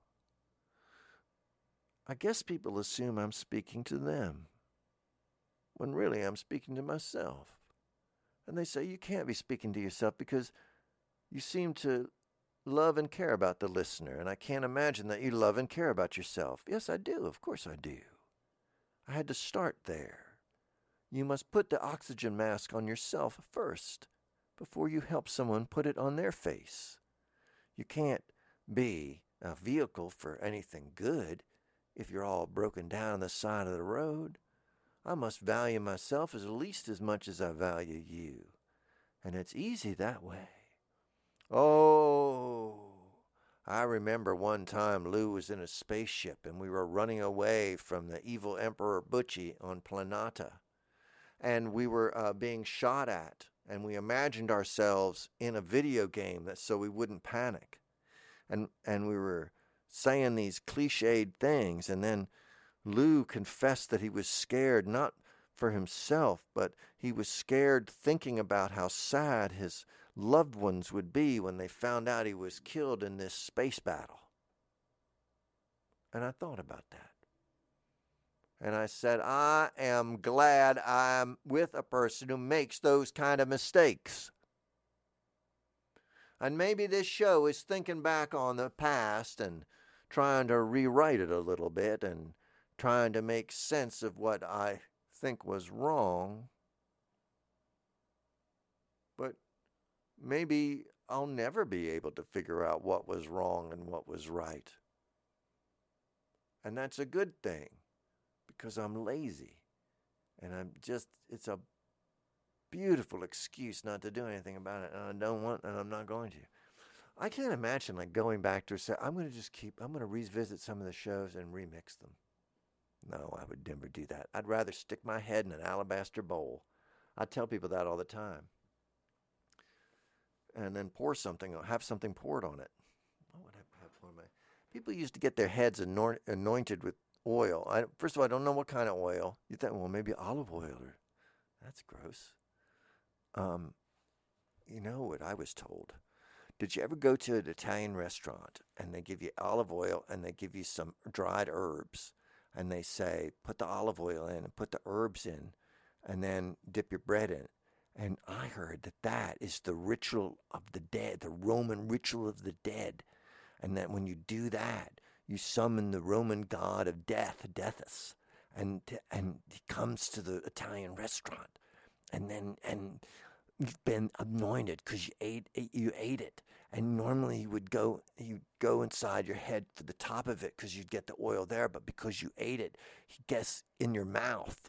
A: I guess people assume I'm speaking to them, when really I'm speaking to myself. And they say, you can't be speaking to yourself because you seem to love and care about the listener, and I can't imagine that you love and care about yourself. Yes, I do. Of course I do. I had to start there. You must put the oxygen mask on yourself first before you help someone put it on their face. You can't be a vehicle for anything good if you're all broken down on the side of the road. I must value myself at least as much as I value you. And it's easy that way. Oh, I remember one time Lou was in a spaceship and we were running away from the evil Emperor Butchie on Planeta. And we were uh, being shot at, and we imagined ourselves in a video game that so we wouldn't panic. And and we were saying these cliched things, and then Lou confessed that he was scared, not for himself, but he was scared thinking about how sad his loved ones would be when they found out he was killed in this space battle. And I thought about that. And I said, I am glad I'm with a person who makes those kind of mistakes. And maybe this show is thinking back on the past and trying to rewrite it a little bit and trying to make sense of what I think was wrong. But maybe I'll never be able to figure out what was wrong and what was right. And that's a good thing, because I'm lazy. And I'm just, it's a beautiful excuse not to do anything about it. And I don't want, and I'm not going to. I can't imagine like going back to say, I'm going to just keep, I'm going to revisit some of the shows and remix them. No, I would never do that. I'd rather stick my head in an alabaster bowl. I tell people that all the time. And then pour something, have something poured on it. What would I have on my? People used to get their heads anoint, anointed with oil. I, first of all, I don't know what kind of oil. You think, well, maybe olive oil. Or, that's gross. Um, you know what I was told? Did you ever go to an Italian restaurant and they give you olive oil and they give you some dried herbs and they say, put the olive oil in and put the herbs in and then dip your bread in? And I heard that that is the ritual of the dead, the Roman ritual of the dead. And that when you do that, you summon the Roman god of death, Deathus, and and he comes to the Italian restaurant. And then, and you've been anointed because you ate, you ate it. And normally you would go, you go inside your head for the top of it because you'd get the oil there. But because you ate it, he gets in your mouth.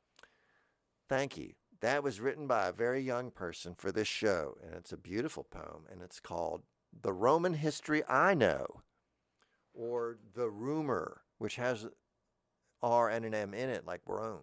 A: Thank you. That was written by a very young person for this show. And it's a beautiful poem. And it's called The Roman History I Know, or The Rumor, which has R and an M in it, like Rome.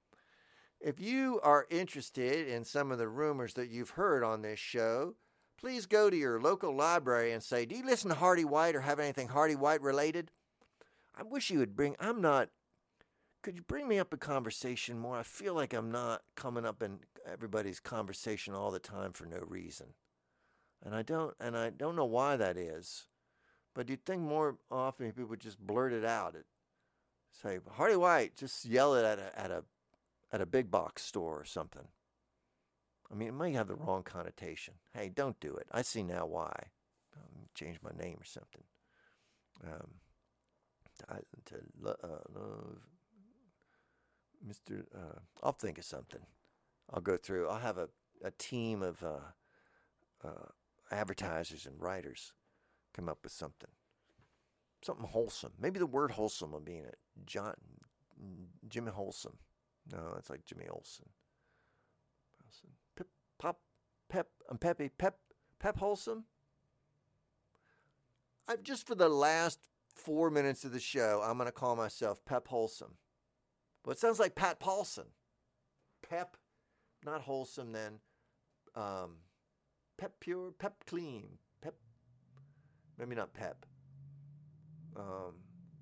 A: If you are interested in some of the rumors that you've heard on this show, please go to your local library and say, do you listen to Hardy White or have anything Hardy White related? I wish you would bring, I'm not, could you bring me up a conversation more? I feel like I'm not coming up in everybody's conversation all the time for no reason. And I don't, and I don't know why that is. But you'd think more often people would just blurt it out. It, say, Hardy White, just yell it at a, at a, at a big box store or something. I mean, it might have the wrong connotation. Hey, don't do it. I see now why. Um, change my name or something. Um, I, to uh, love, Mister Uh, I'll think of something. I'll go through. I'll have a, a team of uh, uh, advertisers and writers come up with something. Something wholesome. Maybe the word wholesome will be in it. John, Jimmy Wholesome. No, that's like Jimmy Olsen. Pip, pop, pep, I'm peppy, pep, pep wholesome. I just for the last four minutes of the show, I'm going to call myself Pep Wholesome. Well, it sounds like Pat Paulson. Pep, not wholesome then. Um, pep pure, pep clean, pep. Maybe not pep. Um,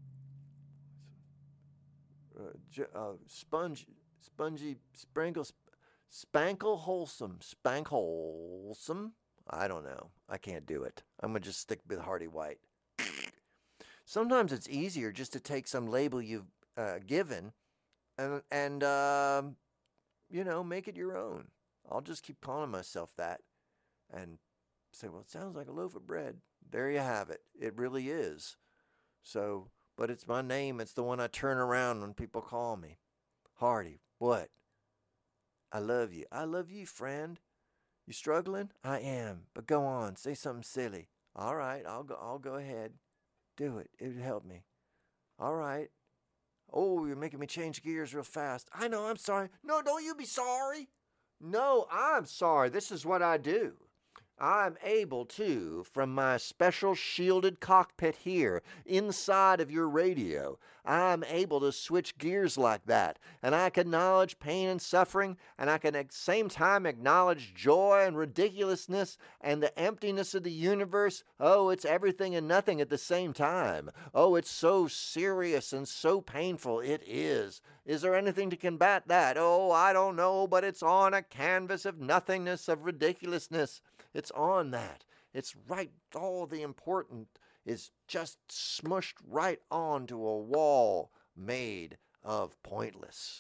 A: uh, uh, sponge, spongy, sprinkle, sp- spankle wholesome, spank wholesome. I don't know. I can't do it. I'm going to just stick with Hardy White. Sometimes it's easier just to take some label you've uh, given and, and uh, you know, make it your own. I'll just keep calling myself that and say, well, it sounds like a loaf of bread. There you have it. It really is. So, but it's my name. It's the one I turn around when people call me. Hardy, what? I love you. I love you, friend. You struggling? I am. But go on. Say something silly. All right. I'll go, I'll go ahead. Do it. It would help me. All right. Oh, you're making me change gears real fast. I know. I'm sorry. No, don't you be sorry. No, I'm sorry. This is what I do. I'm able to, from my special shielded cockpit here inside of your radio, I'm able to switch gears like that. And I can acknowledge pain and suffering, and I can at the same time acknowledge joy and ridiculousness and the emptiness of the universe. Oh, it's everything and nothing at the same time. Oh, it's so serious and so painful. It is. Is there anything to combat that? Oh, I don't know, but it's on a canvas of nothingness, of ridiculousness. It's on that. It's right. All the important is just smushed right onto a wall made of pointless.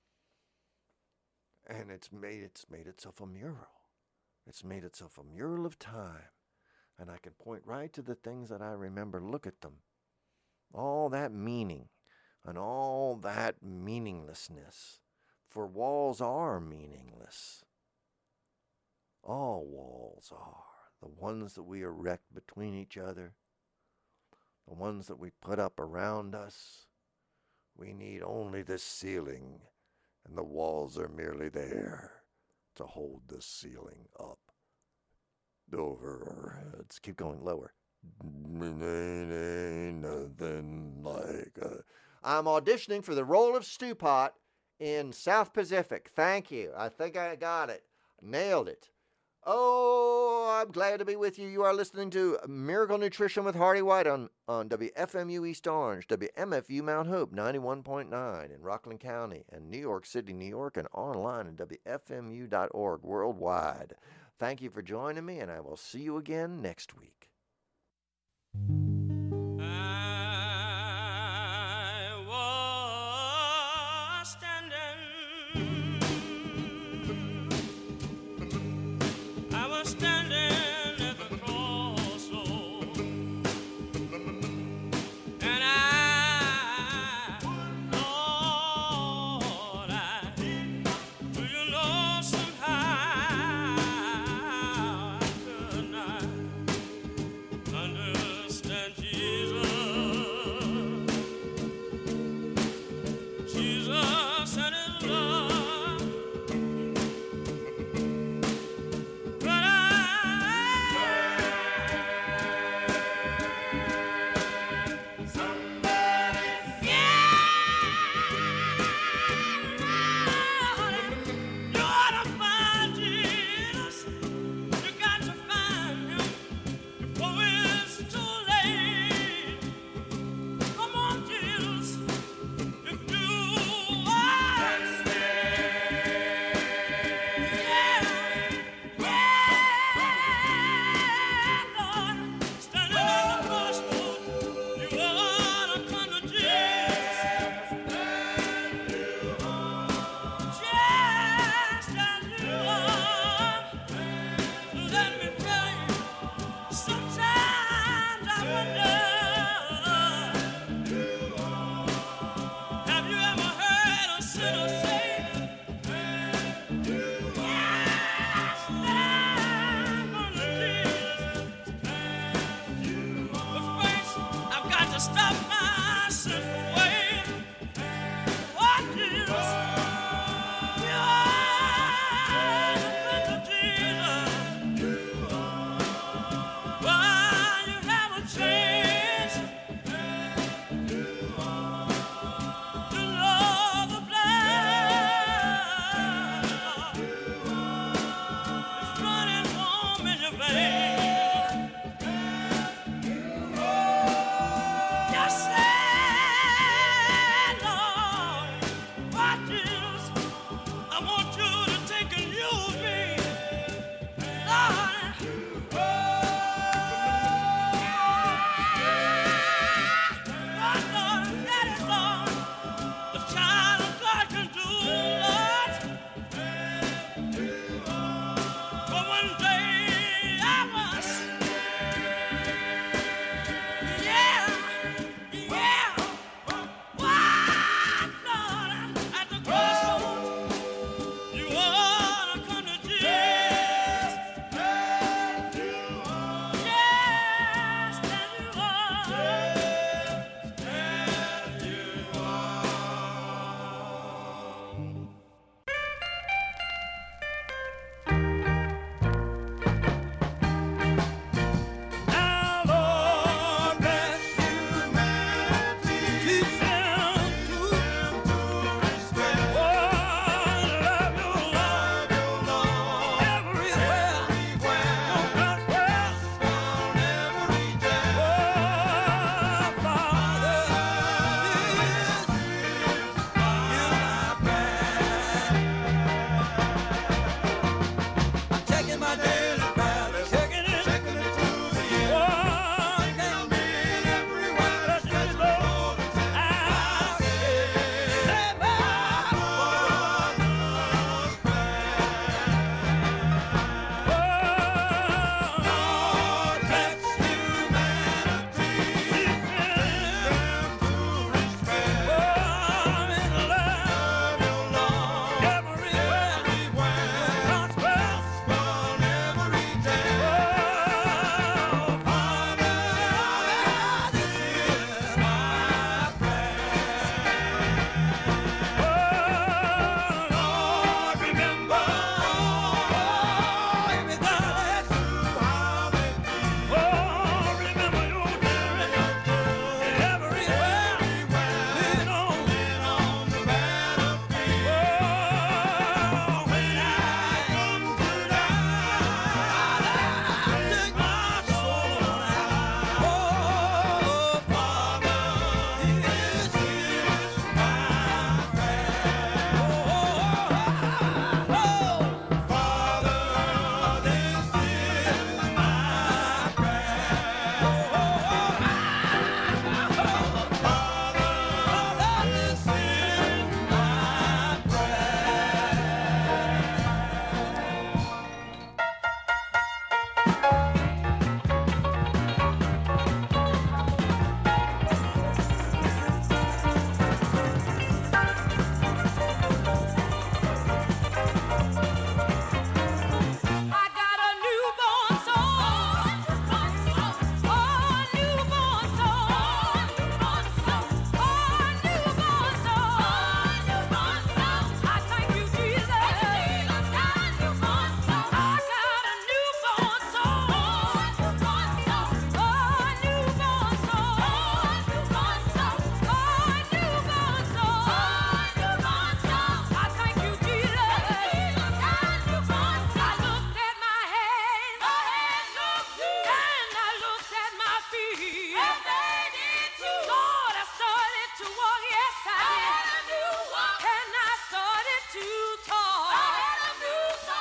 A: And it's made it's made itself a mural. It's made itself a mural of time. And I can point right to the things that I remember. Look at them. All that meaning and all that meaninglessness. For walls are meaningless. All walls are. the ones that we erect between each other, the ones that we put up around us. We need only the ceiling, and the walls are merely there to hold the ceiling up over our heads. Keep going lower. Ain't nothing like a... I'm auditioning for the role of Stew Pot in South Pacific. Thank you. I think I got it. Nailed it. Oh, I'm glad to be with you. You are listening to Miracle Nutrition with Hardy White on, on W F M U East Orange, W M F U Mount Hope, ninety-one point nine in Rockland County, and New York City, New York, and online at W F M U dot org worldwide. Thank you for joining me, and I will see you again next week.
C: I was standing, I was standing at the crossroads, and I thought I, do you know somehow I could not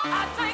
D: I